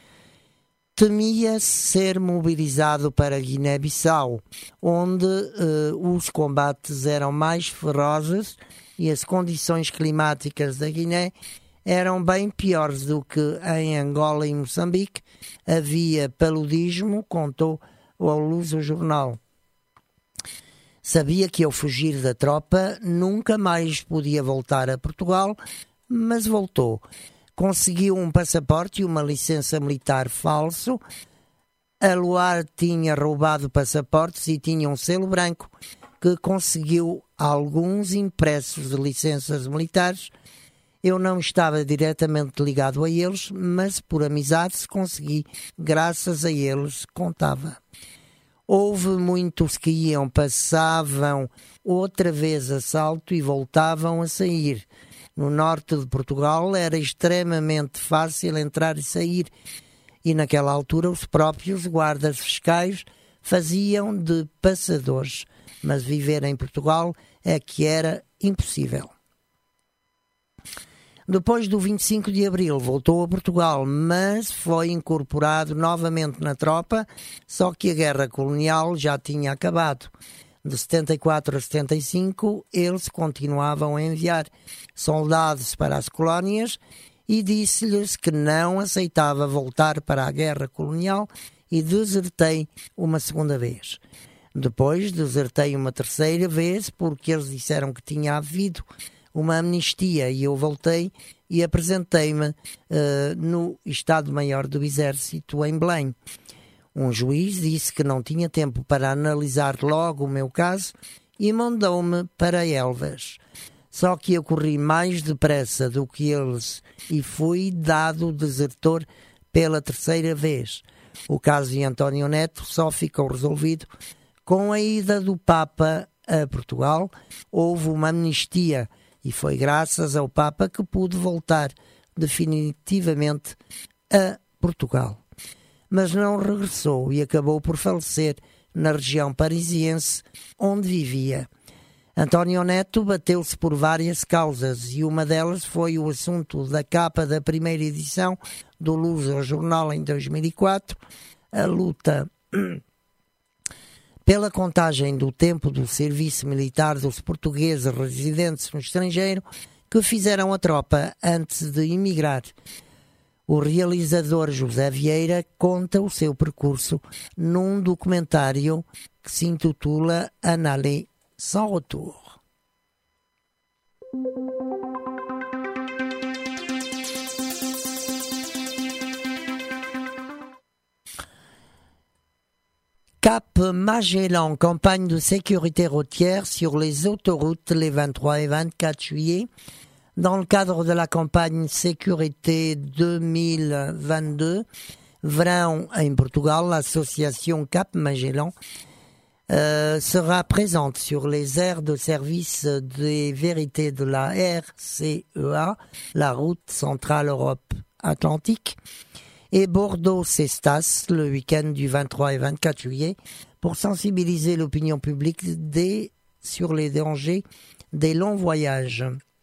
Temia ser mobilizado para Guiné-Bissau, onde uh, os combates eram mais ferozes e as condições climáticas da Guiné eram bem piores do que em Angola e Moçambique. Havia paludismo, contou ao Luz o jornal. Sabia que ao fugir da tropa nunca mais podia voltar a Portugal, mas voltou. Conseguiu um passaporte e uma licença militar falso. A Luar tinha roubado passaportes e tinha um selo branco que conseguiu alguns impressos de licenças militares. Eu não estava diretamente ligado a eles, mas por amizade se consegui, graças a eles, contava. Houve muitos que iam, passavam outra vez a salto e voltavam a sair. No norte de Portugal era extremamente fácil entrar e sair, e naquela altura os próprios guardas fiscais faziam de passadores, mas viver em Portugal é que era impossível. Depois do vinte e cinco de abril voltou a Portugal, mas foi incorporado novamente na tropa, só que a guerra colonial já tinha acabado. De setenta e quatro a setenta e cinco, eles continuavam a enviar soldados para as colónias e disse-lhes que não aceitava voltar para a guerra colonial e desertei uma segunda vez. Depois desertei uma terceira vez porque eles disseram que tinha havido uma amnistia e eu voltei e apresentei-me uh, no Estado-Maior do Exército em Belém. Um juiz disse que não tinha tempo para analisar logo o meu caso e mandou-me para Elvas. Só que eu corri mais depressa do que eles e fui dado desertor pela terceira vez. O caso de António Neto só ficou resolvido com a ida do Papa a Portugal. Houve uma amnistia e foi graças ao Papa que pude voltar definitivamente a Portugal. Mas não regressou e acabou por falecer na região parisiense onde vivia. António Neto bateu-se por várias causas e uma delas foi o assunto da capa da primeira edição do Luz ao Jornal em dois mil e quatro, a luta pela contagem do tempo do serviço militar dos portugueses residentes no estrangeiro que fizeram a tropa antes de emigrar. O realizador José Vieira conta o seu percurso num documentário que se intitula Un aller sans retour. Cap Magellan, campagne de sécurité routière sur les autoroutes les vingt-trois et vingt-quatre juillet. Dans le cadre de la campagne Sécurité deux mille vingt-deux, Verão en Portugal, l'association Cap Magellan euh, sera présente sur les aires de service des vérités de la R C E A, la route centrale Europe Atlantique, et Bordeaux-Cestas le week-end du vingt-trois et vingt-quatre juillet pour sensibiliser l'opinion publique des, sur les dangers des longs voyages.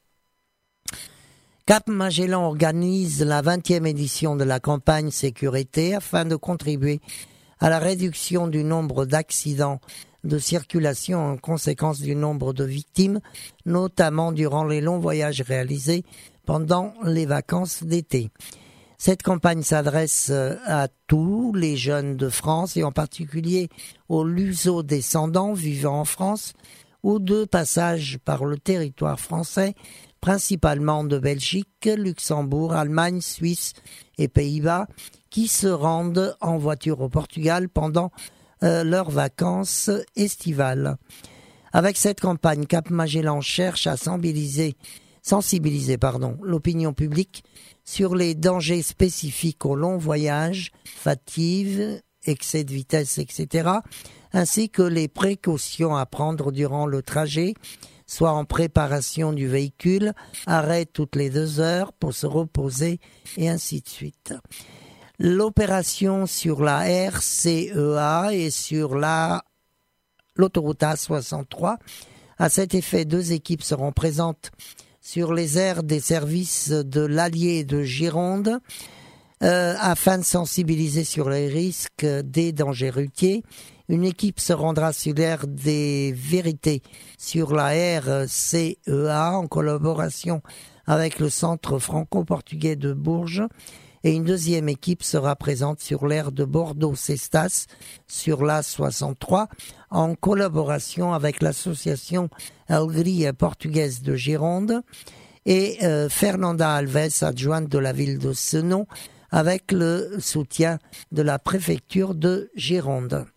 Cap Magellan organise la vingtième édition de la campagne sécurité afin de contribuer à la réduction du nombre d'accidents de circulation en conséquence du nombre de victimes, notamment durant les longs voyages réalisés pendant les vacances d'été. Cette campagne s'adresse à tous les jeunes de France et en particulier aux luso-descendants vivant en France ou de passage par le territoire français, principalement de Belgique, Luxembourg, Allemagne, Suisse et Pays-Bas, qui se rendent en voiture au Portugal pendant euh, leurs vacances estivales. Avec cette campagne, Cap Magellan cherche à sensibiliser, sensibiliser pardon, l'opinion publique sur les dangers spécifiques aux longs voyages, fatigue, excès de vitesse, et cetera, ainsi que les précautions à prendre durant le trajet, soit en préparation du véhicule, arrêt toutes les deux heures pour se reposer, et ainsi de suite. L'opération sur la R C E A et sur la, l'autoroute A soixante-trois. À cet effet, deux équipes seront présentes sur les aires des services de l'Allier et de Gironde euh, afin de sensibiliser sur les risques des dangers routiers. Une équipe se rendra sur l'aire des vérités sur la R C E A en collaboration avec le Centre franco-portugais de Bourges. Et une deuxième équipe sera présente sur l'aire de Bordeaux-Cestas sur l'A soixante-trois en collaboration avec l'association Alegria portugaise de Gironde et euh, Fernanda Alves, adjointe de la ville de Senon, avec le soutien de la préfecture de Gironde.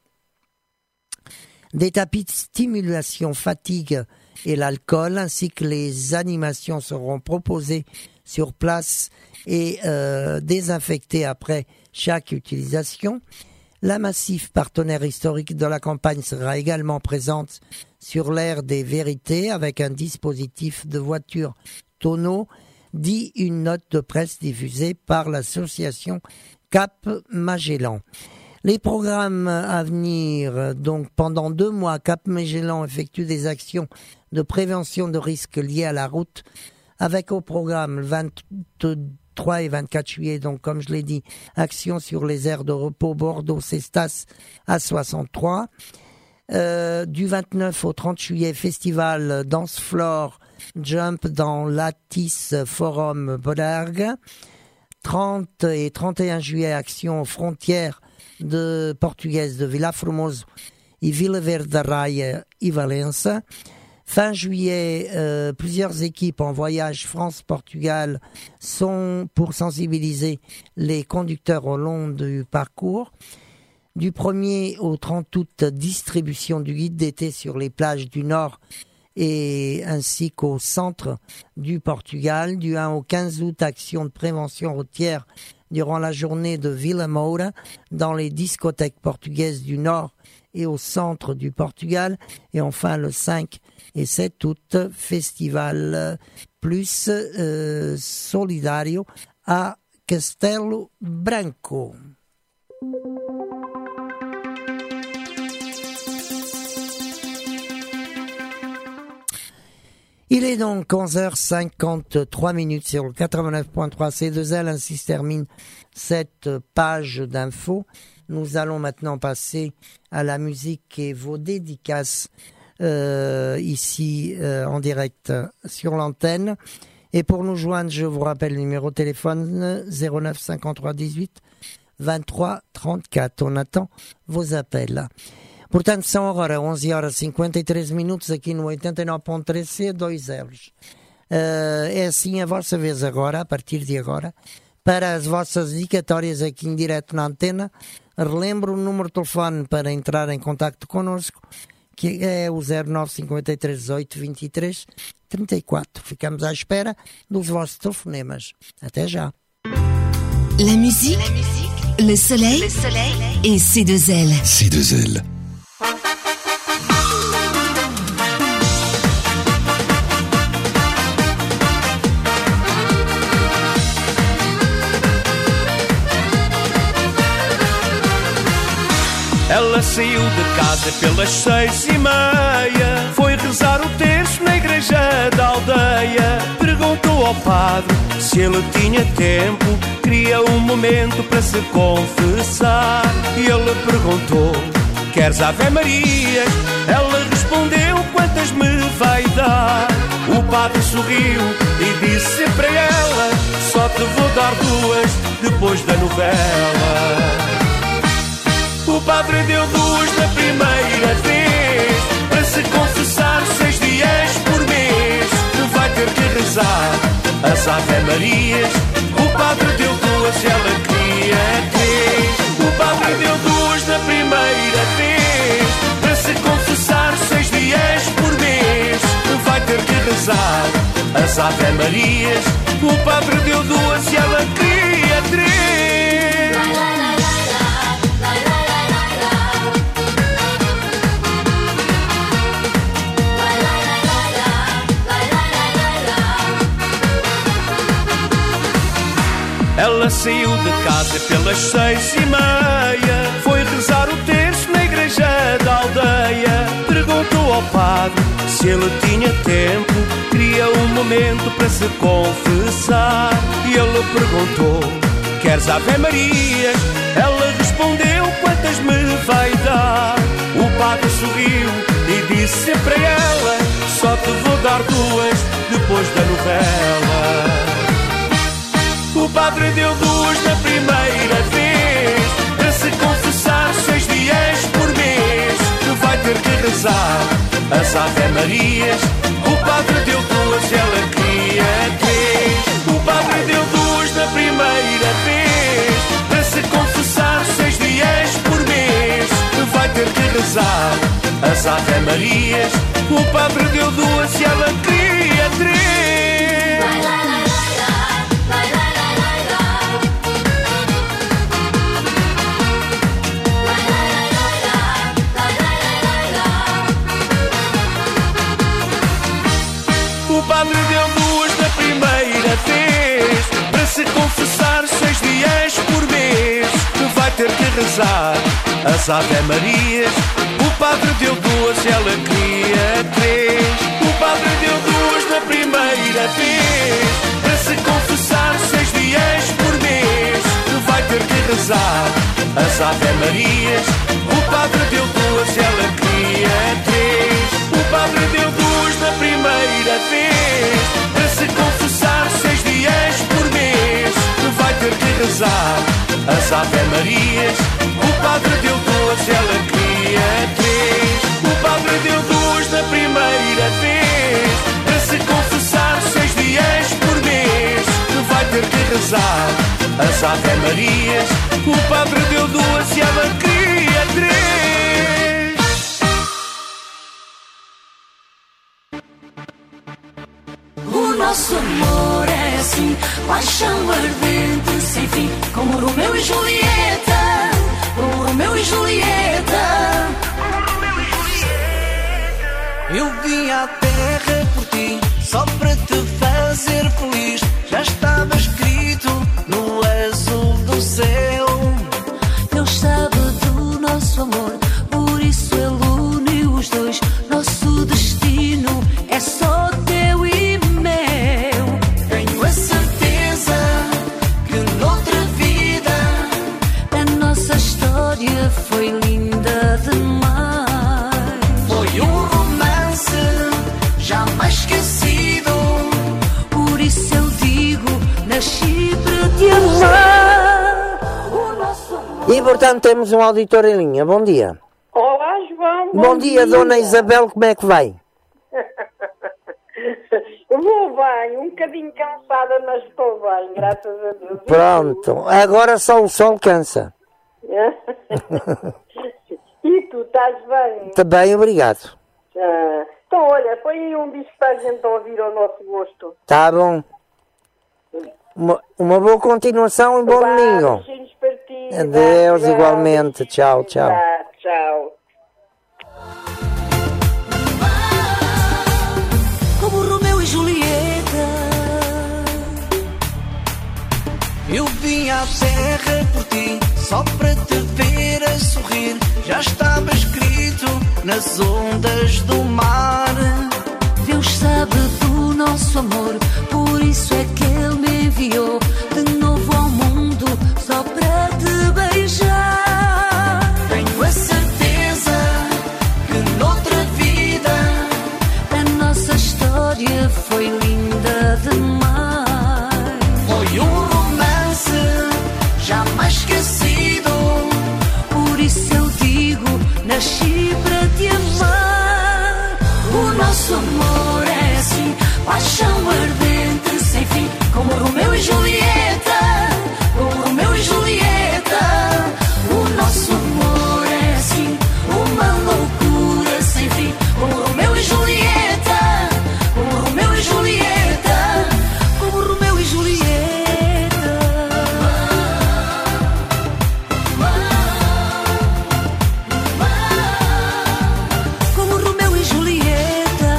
Des tapis de stimulation fatigue et l'alcool ainsi que les animations seront proposées sur place et euh, désinfectées après chaque utilisation. La Massif, partenaire historique de la campagne, sera également présente sur l'aire des vérités avec un dispositif de voiture tonneau, dit une note de presse diffusée par l'association Cap Magellan. Les programmes à venir, donc pendant deux mois, Cap Magellan effectue des actions de prévention de risques liés à la route avec au programme le vingt-trois et vingt-quatre juillet, donc comme je l'ai dit, action sur les aires de repos Bordeaux-Cestas à soixante-trois. Euh, du vingt-neuf au trente juillet, festival Dance Floor Jump dans l'Atis Forum Bodargue. trente et trente et un juillet, action aux frontières de portugaise de Vila Formoso et Vila Verde da Raia et Valença. Fin juillet, euh, plusieurs équipes en voyage France-Portugal sont pour sensibiliser les conducteurs au long du parcours. Du premier au trente août, distribution du guide d'été sur les plages du Nord et ainsi qu'au centre du Portugal. Du un au quinze août, action de prévention routière durant la journée de Vila Moura dans les discothèques portugaises du Nord et au centre du Portugal. Et enfin, le cinq et sept août, festival plus euh, solidario à Castelo Branco. Il est donc onze heures cinquante-trois minutes sur le quatre-vingt-neuf point trois C deux L. Ainsi se termine cette page d'infos. Nous allons maintenant passer à la musique et vos dédicaces euh, ici euh, en direct sur l'antenne. Et pour nous joindre, je vous rappelle le numéro de téléphone zéro neuf cinquante-trois dix-huit vingt-trois trente-quatro. On attend vos appels. Portanto, são agora onze horas e cinquenta e três minutos aqui no oitenta e nove ponto três C, dois L's. Uh, é assim a vossa vez agora, a partir de agora, para as vossas dedicatórias aqui em direto na antena. Relembro o número de telefone para entrar em contacto connosco, que é o zero nove cinco três dezoito vinte e três trinta e quatro. Ficamos à espera dos vossos telefonemas. Até já. La musique, La musique le, soleil, le soleil et C deux L. C deux L. Ela saiu de casa pelas seis e meia, foi rezar o terço na igreja da aldeia. Perguntou ao padre se ele tinha tempo, queria um momento para se confessar. E ele perguntou: queres Ave Marias? Ela respondeu: quantas me vai dar? O padre sorriu e disse para ela: só te vou dar duas depois da novela. O padre deu duas na primeira vez, para se confessar seis dias por mês. Vai ter que rezar as Ave Marias. O padre deu duas e ela queria três. O padre deu duas na primeira vez, para se confessar seis dias por mês. Vai ter que rezar as Ave Marias. O padre deu duas e ela queria três. Ela saiu de casa pelas seis e meia, foi rezar o terço na igreja da aldeia. Perguntou ao padre se ele tinha tempo, queria um momento para se confessar. E ele perguntou: queres Ave Marias? Ela respondeu: quantas me vai dar? O padre sorriu e disse para ela: só te vou dar duas depois da novela. O padre deu duas na primeira vez, para se confessar seis dias por mês. Vai ter que rezar as Ave Marias. O padre deu duas e ela queria três. O padre deu duas na primeira vez, para se confessar seis dias por mês. Vai ter que rezar as Ave Marias. O padre deu duas e ela queria três. O padre deu duas na primeira vez, para se confessar seis dias por mês. Vai ter que rezar as Ave Marias. O padre deu duas e ela queria três. O padre deu duas na primeira vez, para se confessar seis dias por mês. Vai ter que rezar as Ave Marias. O padre deu duas e ela queria três. O padre deu duas na primeira vez, para se confessar seis dias por mês. Vai ter que rezar as Ave Marias. O padre deu duas e ela queria três. O padre deu duas na primeira vez, para se confessar seis dias por mês. Vai ter que rezar as Ave Marias. O padre deu duas e ela queria três. O nosso amor é assim, paixão ardente sem fim, como Romeu e Julieta, como Romeu e Julieta. Eu vim à terra por ti, só para te fazer feliz. Já estava escrito no azul do céu. Deus sabe do nosso amor, por isso Ele uniu os dois. Nosso destino é só teu e meu. Tenho a certeza que noutra vida a nossa história foi linda demais. Foi um romance jamais esquecido. Por isso te amar. O nosso amor. E portanto temos um auditor em linha. Bom dia. Olá, João. Bom, bom dia, dia, Dona Isabel, como é que vai? Vou bem, um bocadinho cansada, mas estou bem, graças a Deus. Pronto, agora só o sol cansa. E tu, estás bem? Está bem, obrigado. Ah, então, olha, põe aí um disco para a gente ouvir ao nosso gosto. Tá bom. Uma, uma boa continuação e bom Vá, domingo. beijinhos para ti. Adeus, Vá, igualmente. Tchau, tchau. Vá, tchau. Como Romeu e Julieta, eu vim à terra por ti, só para te ver a sorrir. Já estava escrito nas ondas do mar. Deus sabe do nosso amor, por isso é que Ele me enviou de novo ao mundo, só para te beijar. Tenho a certeza que noutra vida a nossa história foi linda demais. Foi um romance jamais esquecido, por isso eu digo, nasci para te amar. O nosso amor é assim, paixão ardente sem fim, como Romeu e Julieta, como Romeu e Julieta. O nosso amor é assim, uma loucura sem fim, como Romeu e Julieta, como Romeu e Julieta, como Romeu e Julieta. Como Romeu e Julieta.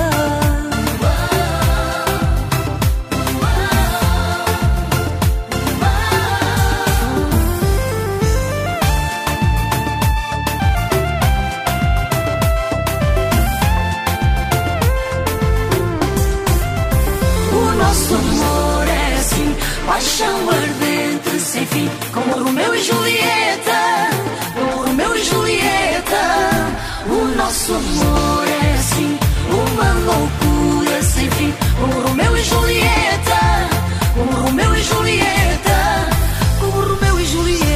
o nosso amor é assim, paixão ardente sem fim, como Romeu e Julieta, como Romeu e Julieta. O nosso amor é assim, uma loucura sem fim, como Romeu e Julieta, como Romeu e Julieta, Como Romeu e Julieta.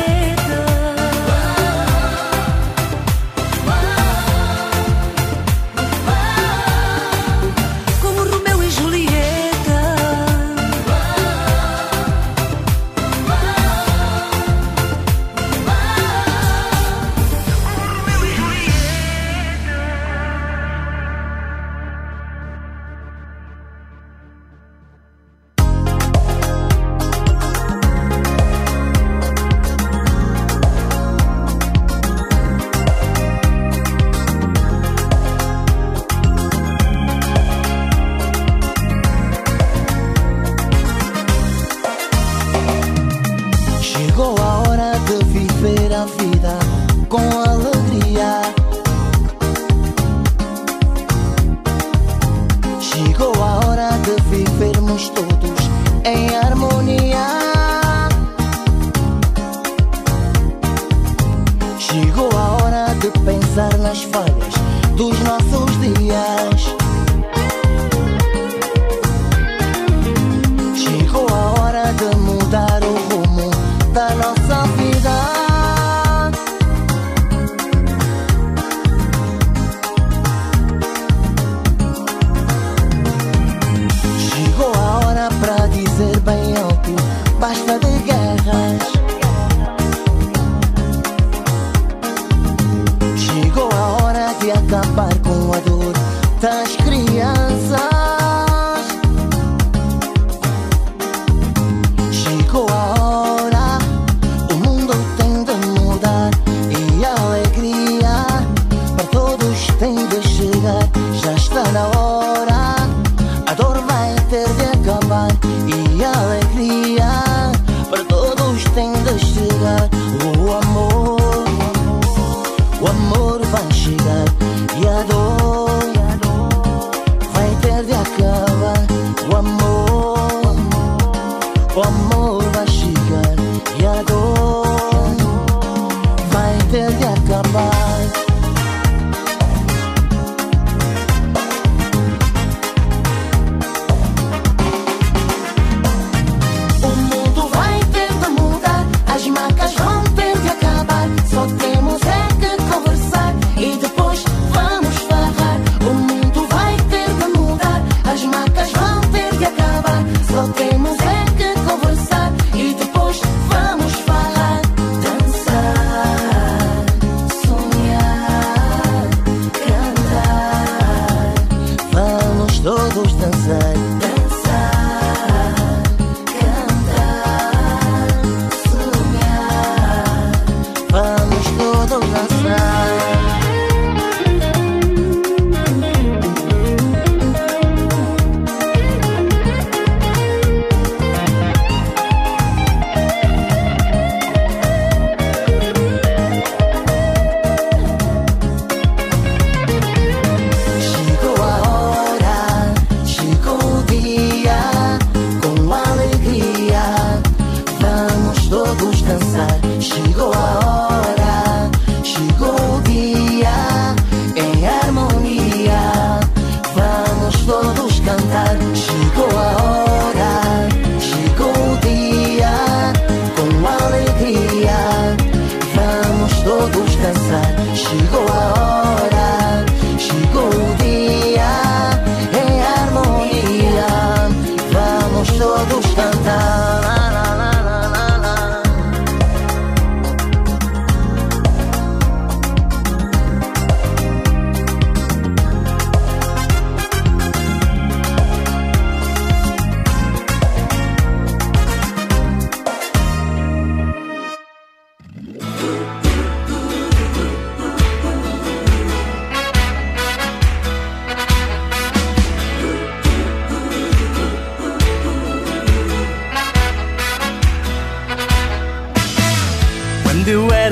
Como Romeu e Julieta. Chegou a hora de viver a vida com alegria. Chegou a hora de vivermos todos em harmonia. Chegou a hora de pensar nas falhas dos nossos dias. Chegou a hora de mudar o rumo da nossa vida. Chegou a hora para dizer bem alto, basta de guerras. Chegou a hora de acabar com a dor das crianças. Chegou a hora, o mundo tem de mudar e a alegria para todos tem de chegar. Já está na hora, a dor vai ter de acabar e a alegria para todos tem de chegar. O amor, o amor vai chegar e a dor vai ter de acabar. O amor, o amor vai chegar e a dor vai ter de acabar. O mundo vai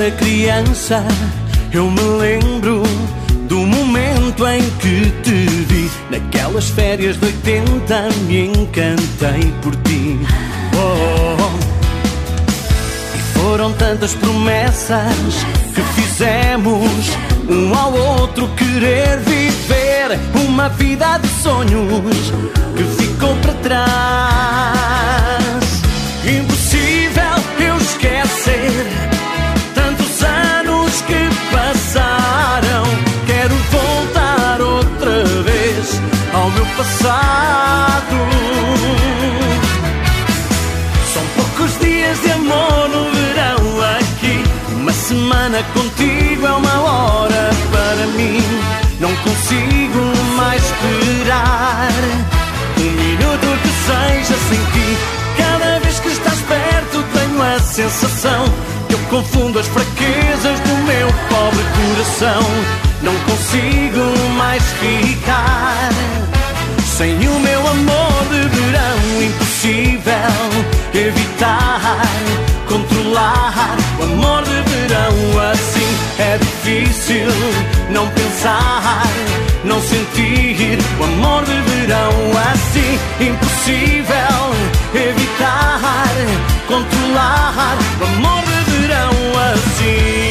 era criança, eu me lembro do momento em que te vi. Naquelas férias de oitenta me encantei por ti. Oh, e foram tantas promessas que fizemos, um ao outro querer viver uma vida de sonhos que ficou para trás. Impossível eu esquecer tantos anos que passaram. Quero voltar outra vez ao meu passado. São poucos dias de amor no verão aqui. Uma semana contigo é uma hora para mim. Não consigo mais esperar um minuto que seja sem ti. Cada vez que estás perto tenho a sensação que eu confundo as fraquezas do meu pobre coração. Não consigo mais ficar sem o meu amor de verão. Impossível evitar, controlar o amor de verão assim. É difícil não pensar, não sentir o amor de verão assim. Impossível evitar, controlar o amor de verão assim.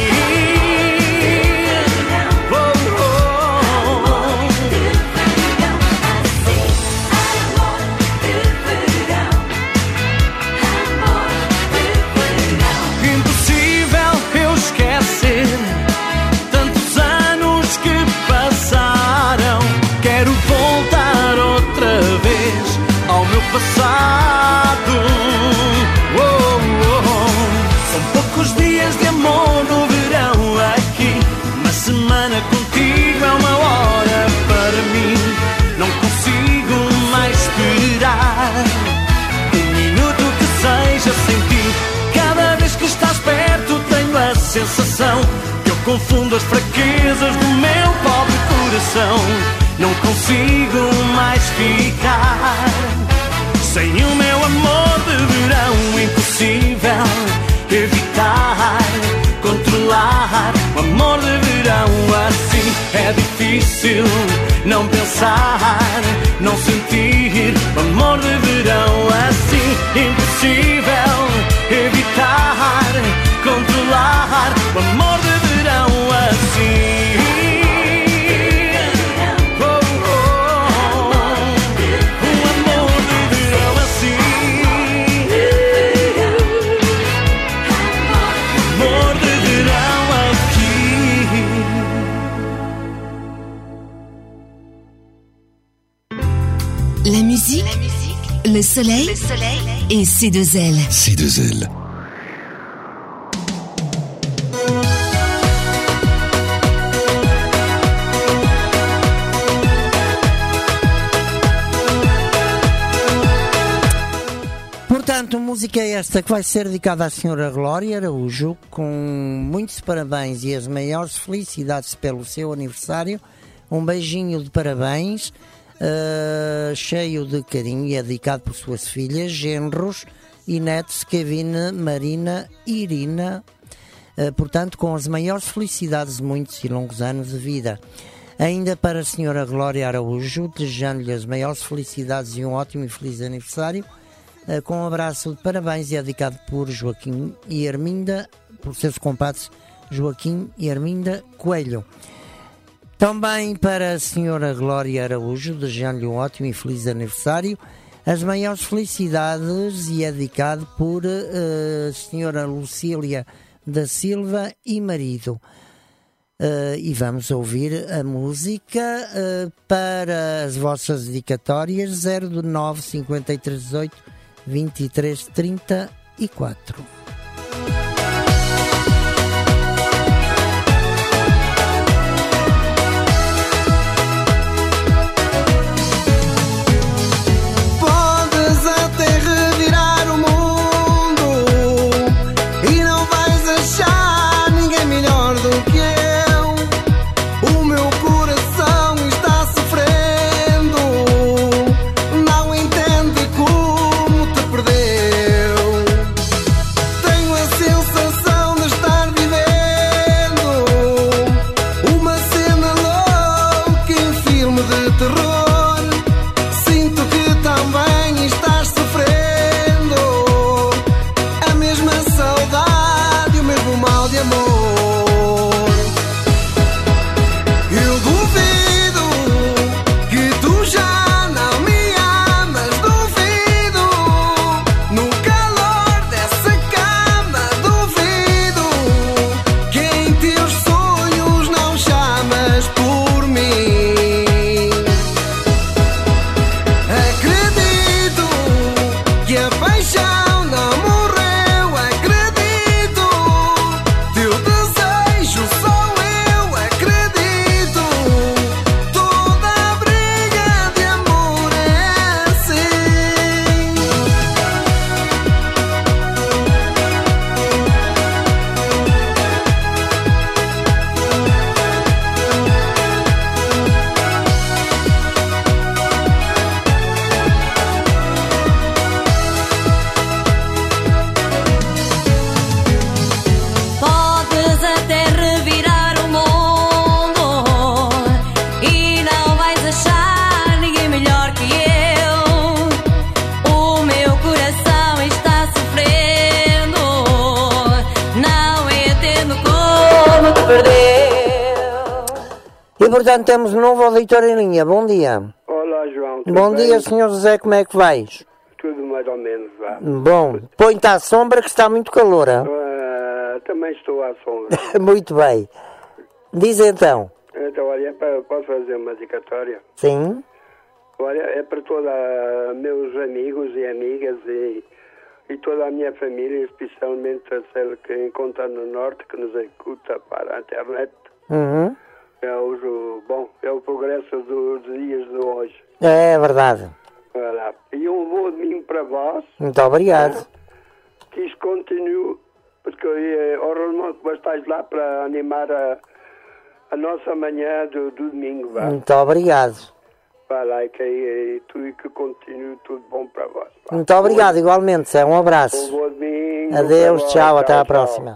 Tantos anos que passaram. Quero voltar outra vez ao meu passado. Oh, oh, oh. São poucos dias de amor no verão aqui. Uma semana contigo é uma hora para mim. Não consigo mais esperar um minuto que seja sem ti. Cada vez que estás perto tenho a sensação que eu confundo as fraquezas do meu pobre coração. Não consigo mais ficar sem o meu amor de verão. Impossível evitar, controlar o amor de verão assim. É difícil não pensar, não sentir o amor de verão assim. Impossível evitar, controlar o amor de verão assim. Oh, oh, oh. O amor de verão assim. Amor de verão aqui. La musique, La musique, le soleil, le soleil et C deux L. C deux L. Portanto, música é esta que vai ser dedicada à senhora Glória Araújo, com muitos parabéns e as maiores felicidades pelo seu aniversário. Um beijinho de parabéns, uh, cheio de carinho, e é dedicado por suas filhas, genros e netos, Kevin, Marina e Irina. Uh, portanto, com as maiores felicidades de muitos e longos anos de vida. Ainda para a senhora Glória Araújo, desejando-lhe as maiores felicidades e um ótimo e feliz aniversário. Uh, com um abraço de parabéns, e é dedicado por Joaquim e Arminda, por seus compadres Joaquim e Arminda Coelho. Também para a senhora Glória Araújo, desejando-lhe um ótimo e feliz aniversário, as maiores felicidades, e é dedicado por a uh, senhora Lucília da Silva e marido. Uh, e vamos ouvir a música uh, para as vossas dedicatórias zero nove cinco três oito vinte e três trinta e quatro. Podes até revirar o mundo e não vais achar ninguém melhor do que eu. O meu coração está sofrendo, não entende como te perdeu. E portanto temos um novo auditor em linha. Bom dia. Olá, João. Bom bem? dia, senhor José, como é que vais? Tudo mais ou menos, vá. Bom, põe-te à sombra que está muito calor, hein? Uh, também estou à sombra. Muito bem. Diz então. Então, olha, é para, posso fazer uma dedicatória? Sim. Olha, é para todos meus amigos e amigas e, e toda a minha família, especialmente aquele que encontra no Norte, que nos escuta para a internet. Uhum. É o, bom, é o progresso dos dias de hoje. É verdade. Voilà. E um bom domingo para vós. Muito obrigado. Que isto continue, porque é horrível que estáis lá para animar a, a nossa manhã do, do domingo. Vá. Muito obrigado. Vai lá, e que, e, tu, e que continue tudo bom para vós. Vá. Muito obrigado, igualmente, Zé. Um abraço. Um bom domingo. Adeus, vós, tchau, tchau, até à tchau. próxima.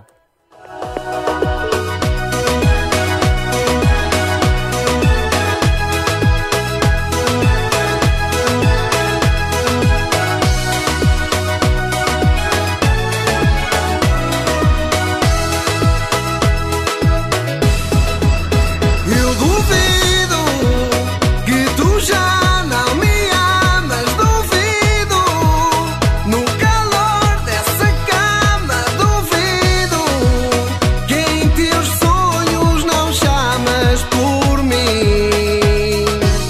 Eu duvido que tu já não me amas, duvido. No calor dessa cama, duvido que em teus sonhos não chamas por mim.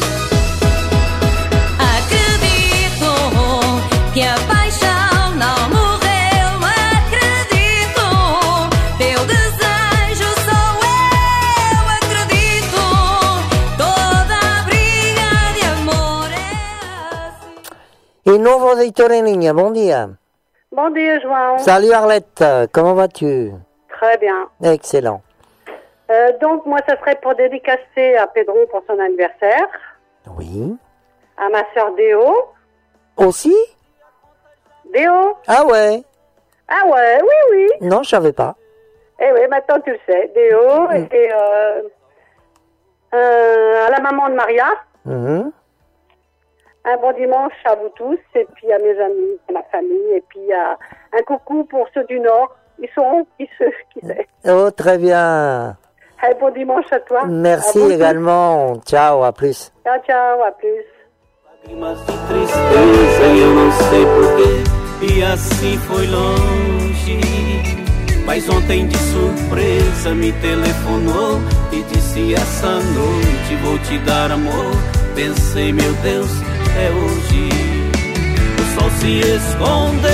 Acredito que a paixão não morreu. Acredito, teu desejo sou eu. Acredito, toda a briga de amor é assim. E novo auditor em linha, bom dia. Bon dia, João. Salut Arlette, comment vas-tu? Très bien. Excellent. Euh, donc, moi, ça serait pour dédicacer à Pedro pour son anniversaire, Oui. à ma sœur Déo. Aussi? Déo? Ah ouais? Ah ouais, oui, oui. Non, je savais pas. Eh oui, maintenant tu le sais. Déo Mm. et euh, euh, à la maman de Maria. Mhm. Un bon dimanche à vous tous, et puis à mes amis, à ma famille, et puis à un coucou pour ceux du Nord. Ils sont qui ceux qui c'est. Oh, très bien. Un bon dimanche à toi. Merci À vous tous. également. Ciao, à plus. Ciao, ciao, à plus. Lágrimas de tristeza, eu não sei porquê, e assim foi longe. Mas ontem de surpresa me telefonou e disse: essa noite vou te dar amor. Pensei, meu Deus, é hoje. O sol se escondeu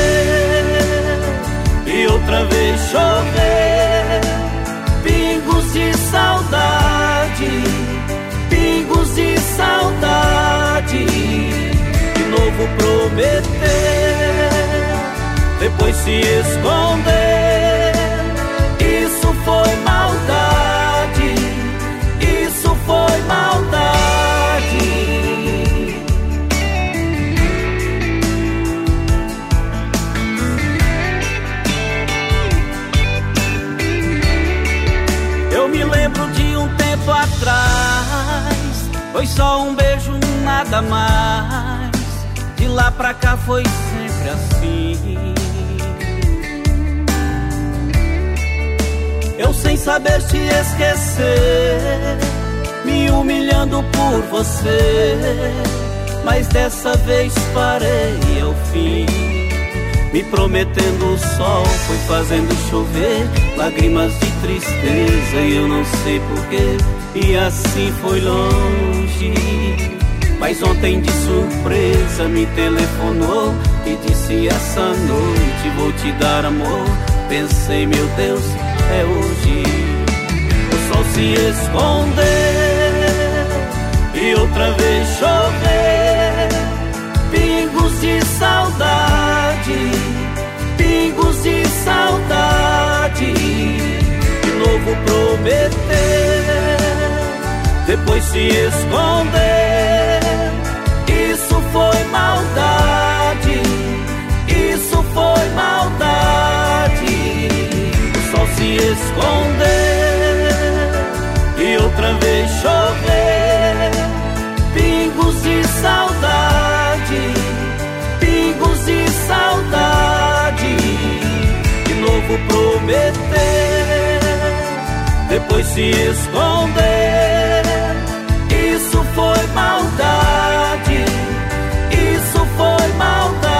e outra vez chover. Pingos de saudade, pingos de saudade. De novo prometer, depois se esconder. Isso foi maldade, isso foi maldade. Eu me lembro de um tempo atrás, foi só um beijo, nada mais. De lá pra cá foi sempre assim. Eu sem saber te esquecer, me humilhando por você. Mas dessa vez parei ao fim, me prometendo o sol, foi fazendo chover lágrimas de tristeza e eu não sei porquê. E assim foi longe. Mas ontem de surpresa me telefonou e disse: essa noite vou te dar amor. Pensei, meu Deus, é hoje. O sol se escondeu e outra vez chover. Pingos de saudade, pingos de saudade. De novo prometer, depois se esconder. Isso foi maldade, isso foi maldade. O sol se esconder e outra vez chover. Pingos de saudade, pingos de saudade. De novo prometer, depois se esconder. Isso foi maldade, isso foi maldade.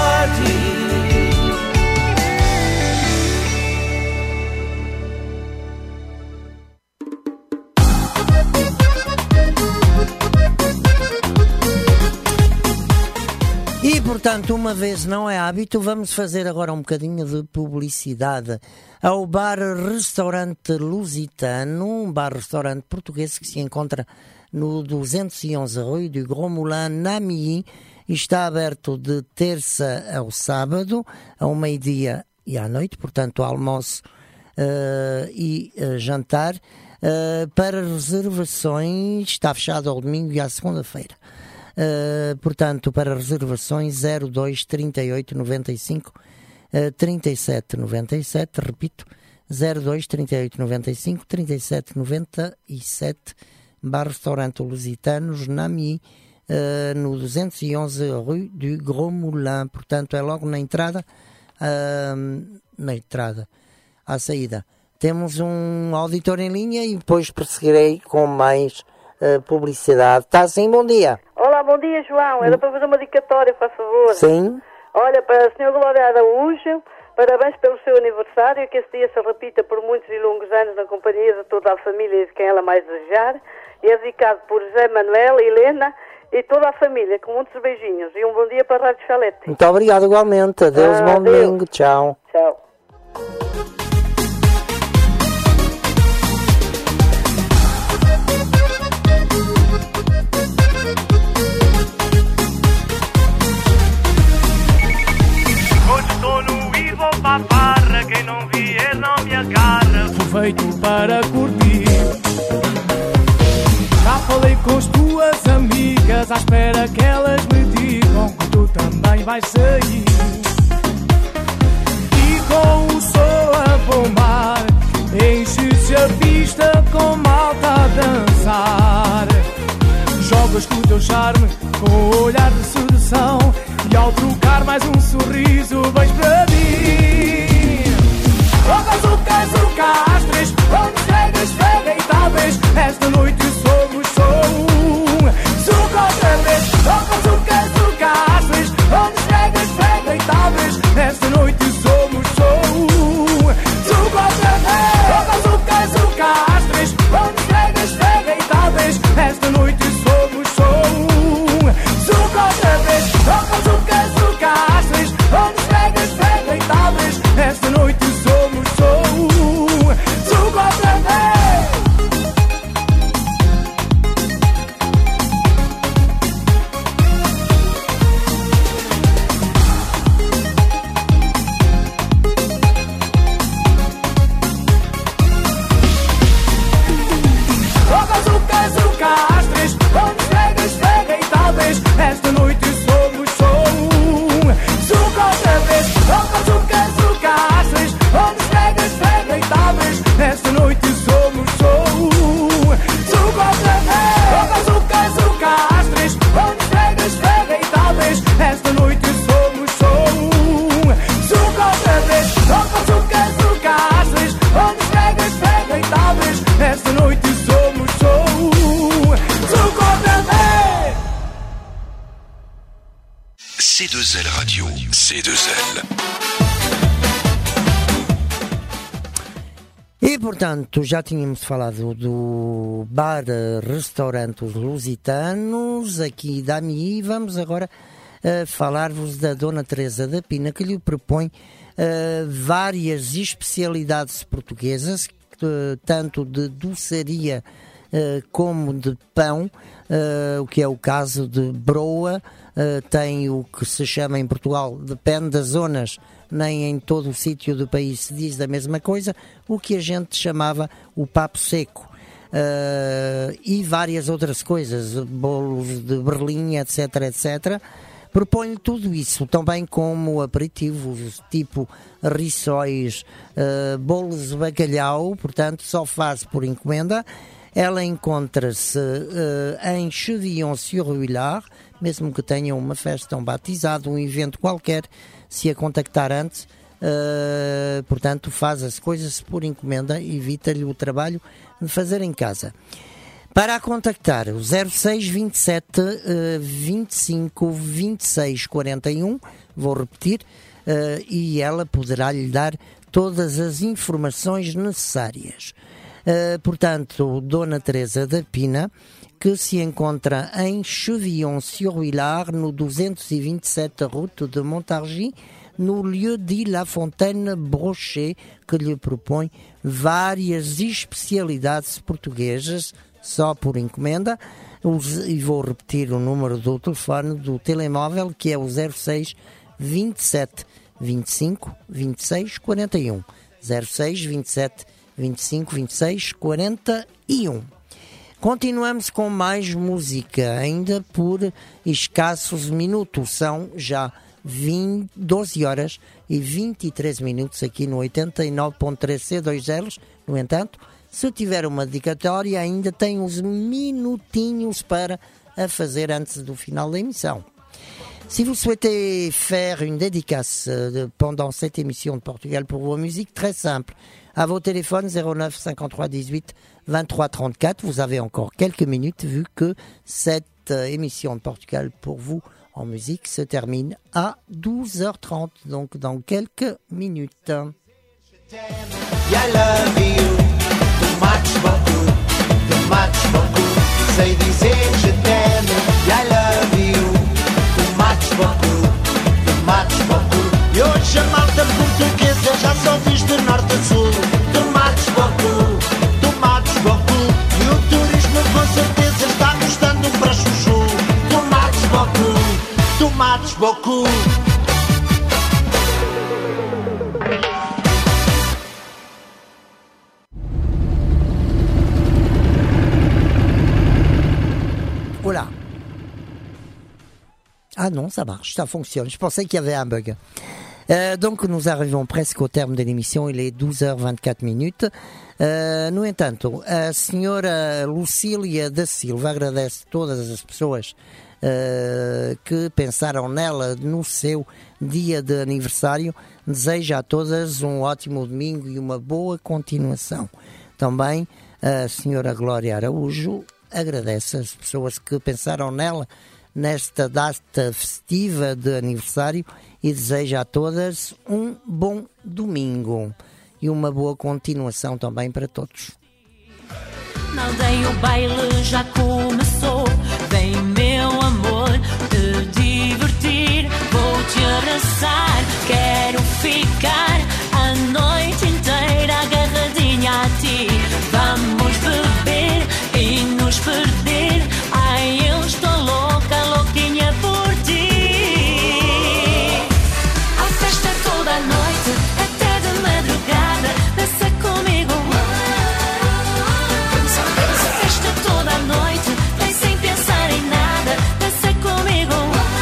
E, portanto, uma vez não é hábito, vamos fazer agora um bocadinho de publicidade ao bar-restaurante Lusitano, um bar-restaurante português que se encontra no duzentos e onze Rue du Gros Moulin, na Milly. Está aberto de terça ao sábado, ao meio-dia e à noite, portanto, almoço uh, e uh, jantar. Uh, para reservações, está fechado ao domingo e à segunda-feira. Uh, portanto, para reservações zero dois trinta e oito noventa e cinco trinta e sete noventa e sete, repito, zero dois trinta e oito noventa e cinco trinta e sete noventa e sete, bar restaurante Lusitanos, na Milly, uh, no duzentos e onze Rue du Gros Moulin. Portanto, é logo na entrada, uh, na entrada, à saída. Temos um auditor em linha e depois prosseguirei com mais uh, publicidade. Está sim? Bom dia. Olá, bom dia, João. Era para fazer uma dedicatória, por favor. Sim. Olha, para a senhora Glória Araújo, parabéns pelo seu aniversário, que esse dia se repita por muitos e longos anos na companhia de toda a família e de quem ela mais desejar. E é dedicado por José Manuel, Helena e toda a família, com muitos beijinhos. E um bom dia para a Rádio Chalete. Muito obrigado igualmente. Adeus, ah, bom adeus. domingo. Tchau. Tchau. Paparra, quem não vier não me agarra. Fui feito para curtir. Já falei com as tuas amigas, à espera que elas me digam que tu também vais sair. E com o sol a bombar, enche-se a pista com malta a dançar. Jogas com o teu charme, com o olhar de sedução, e ao trocar mais um sorriso vais para mim. Rogas o caso às três, onde esfrega, esfrega e talvez esta noite somos só um. Suca outra vez. Rogas o caso às três, onde esfrega, esfrega e talvez esta noite somos só um. Suca outra vez. Rogas o caso às três, onde esfrega, esfrega e talvez esta noite somos só um. Suca outra vez. Rogas o caso às três, onde esfrega, esfrega e talvez esta noite somos só um. Suca outra vez. Rogas o caso às três, onde esfrega, esfrega e talvez esta noite somos só um. Suca outra vez. Rogas o caso às três, onde esfrega, esfrega e talvez esta noite somos só um. Suca outra vez. Rogas o caso às três, onde esfrega, esfrega e talvez esta noite somos só um. Suca outra vez. Rogas o caso às três, onde esfrega, esfrega e talvez esta noite somos só um. Suca outra vez. C deux L Radio, C deux L. E, portanto, já tínhamos falado do bar-restaurante Os Lusitanos, aqui da Milly. Vamos agora uh, falar-vos da Dona Teresa da Pina, que lhe propõe uh, várias especialidades portuguesas, uh, tanto de doçaria uh, como de pão, uh, o que é o caso de broa. Uh, tem o que se chama em Portugal, depende das zonas, nem em todo o sítio do país se diz da mesma coisa, o que a gente chamava o papo seco. Uh, e várias outras coisas, bolos de Berlim, etc, etcétera. Propõe tudo isso, também como aperitivos, tipo rissóis, uh, bolos de bacalhau, portanto só faz por encomenda. Ela encontra-se uh, em Chevillon-sur-Huillard, mesmo que tenha uma festa, um batizado, um evento qualquer, se a contactar antes, uh, portanto faz as coisas por encomenda, evita-lhe o trabalho de fazer em casa. Para a contactar, o zero seis vinte e sete, vinte e cinco, vinte e seis, quarenta e um, vou repetir, uh, e ela poderá lhe dar todas as informações necessárias. Uh, portanto, Dona Teresa da Pina, que se encontra em Chevillon-sur-Huillard, no duzentos e vinte e sete Route de Montargis, no lieu de La Fontaine Brochet, que lhe propõe várias especialidades portuguesas, só por encomenda, e vou repetir o número do telefone do telemóvel, que é o zero seis vinte e sete, vinte e cinco, vinte e seis, quarenta e um. zero seis vinte e sete, vinte e cinco, vinte e seis, quarenta e um. Continuamos com mais música, ainda por escassos minutos. São já vinte, doze horas e vinte e três minutos aqui no oitenta e nove ponto três C dois L's. No entanto, se tiver uma dedicatória, ainda tem uns minutinhos para a fazer antes do final da emissão. Si vous souhaitez faire une dédicace pendant cette émission de Portugal pour vos musiques, très simple. À vos téléphones zéro neuf cinquante-trois dix-huit vingt-trois trente-quatre. Vous avez encore quelques minutes vu que cette émission de Portugal pour vous en musique se termine à douze heures trente, donc dans quelques minutes. I love you, too much beaucoup, too much beaucoup. Sei dizer je t'aime, I love you, too much beaucoup, too much beaucoup. E hoje a malta portuguesa já só diz de norte a sul, too much beaucoup, too much beaucoup. E o turismo com certeza está gostando para chuchu, too much beaucoup, too much beaucoup. Voilà. Ah non, ça marche, ça fonctionne. Je pensais qu'il y avait un bug. Euh, donc, nous arrivons presque au terme de l'émission. Il est douze heures vingt-quatro minutes. Uh, no entanto, a senhora Lucília da Silva agradece todas as pessoas uh, que pensaram nela no seu dia de aniversário. Deseja a todas um ótimo domingo e uma boa continuação. Também a senhora Glória Araújo agradece as pessoas que pensaram nela nesta data festiva de aniversário e deseja a todas um bom domingo e uma boa continuação também para todos. Na aldeia o baile já começou, vem meu amor te divertir, vou te abraçar, quero ficar a noite inteira agarradinha a ti. Vamos beber e nos perder, ai eu estou louca, louquinha por ti. A festa toda a noite, até de madrugada, dança comigo. A festa toda a noite, vem sem pensar em nada, dança comigo.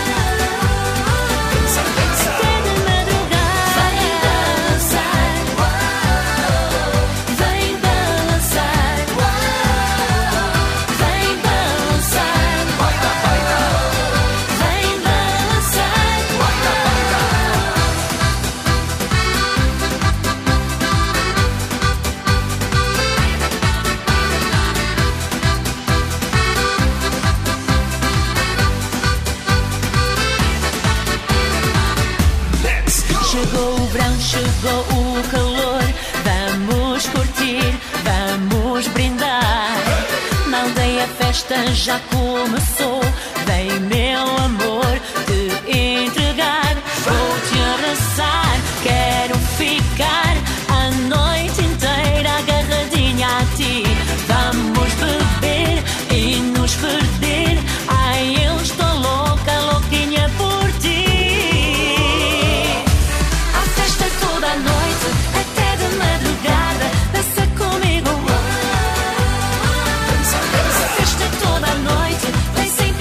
Até de madrugada, vem dançar, vem balançar, vem balançar, vem balançar. Chegou o verão, chegou o calor, vamos curtir, vamos brindar. Na aldeia a festa já começou, vem meu amor te entregar. Vou te abraçar, quero ficar a noite inteira agarradinha a ti. Vamos beber e nos perder, ai eu estou louca, louquinha por ti. A festa toda a noite, até de madrugada, dança comigo. A festa toda a noite, vem sem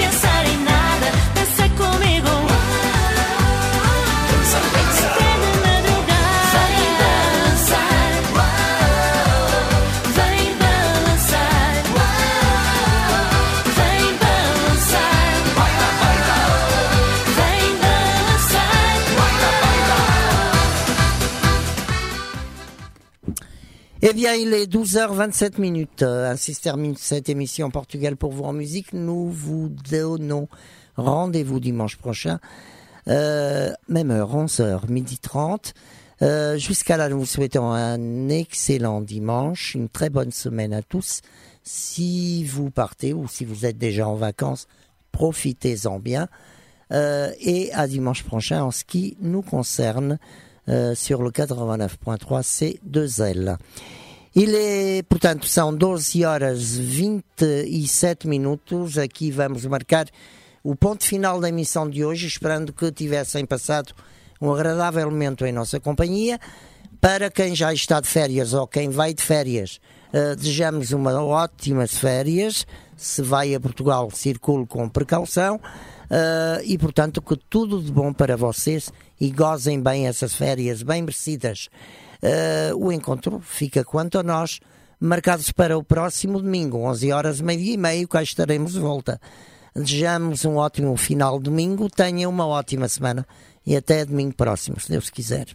Eh bien, il est douze heures vingt-sept minutes. Ainsi se termine cette émission Portugal pour vous en musique. Nous vous donnons rendez-vous dimanche prochain, euh, même heure, onze heures, midi trente. Euh, jusqu'à là, nous vous souhaitons un excellent dimanche, une très bonne semaine à tous. Si vous partez ou si vous êtes déjà en vacances, profitez-en bien. Euh, et à dimanche prochain en ce qui nous concerne euh, sur le quatre-vingt-neuf point trois C deux L. Il é, portanto, são doze horas vinte e sete minutos. Aqui vamos marcar o ponto final da emissão de hoje, esperando que tivessem passado um agradável momento em nossa companhia. Para quem já está de férias ou quem vai de férias, uh, desejamos uma ótimas férias. Se vai a Portugal, circule com precaução. Uh, e, portanto, que tudo de bom para vocês e gozem bem essas férias bem merecidas. Uh, o encontro fica, quanto a nós, marcados para o próximo domingo, onze horas, meio-dia e meio, cá estaremos de volta. Desejamos um ótimo final de domingo, tenham uma ótima semana e até domingo próximo, se Deus quiser.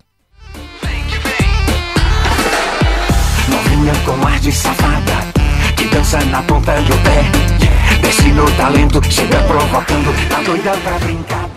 Novinha com ar de safada, que dança na ponta do pé, desce no talento, chega provocando, tá doida pra brincar.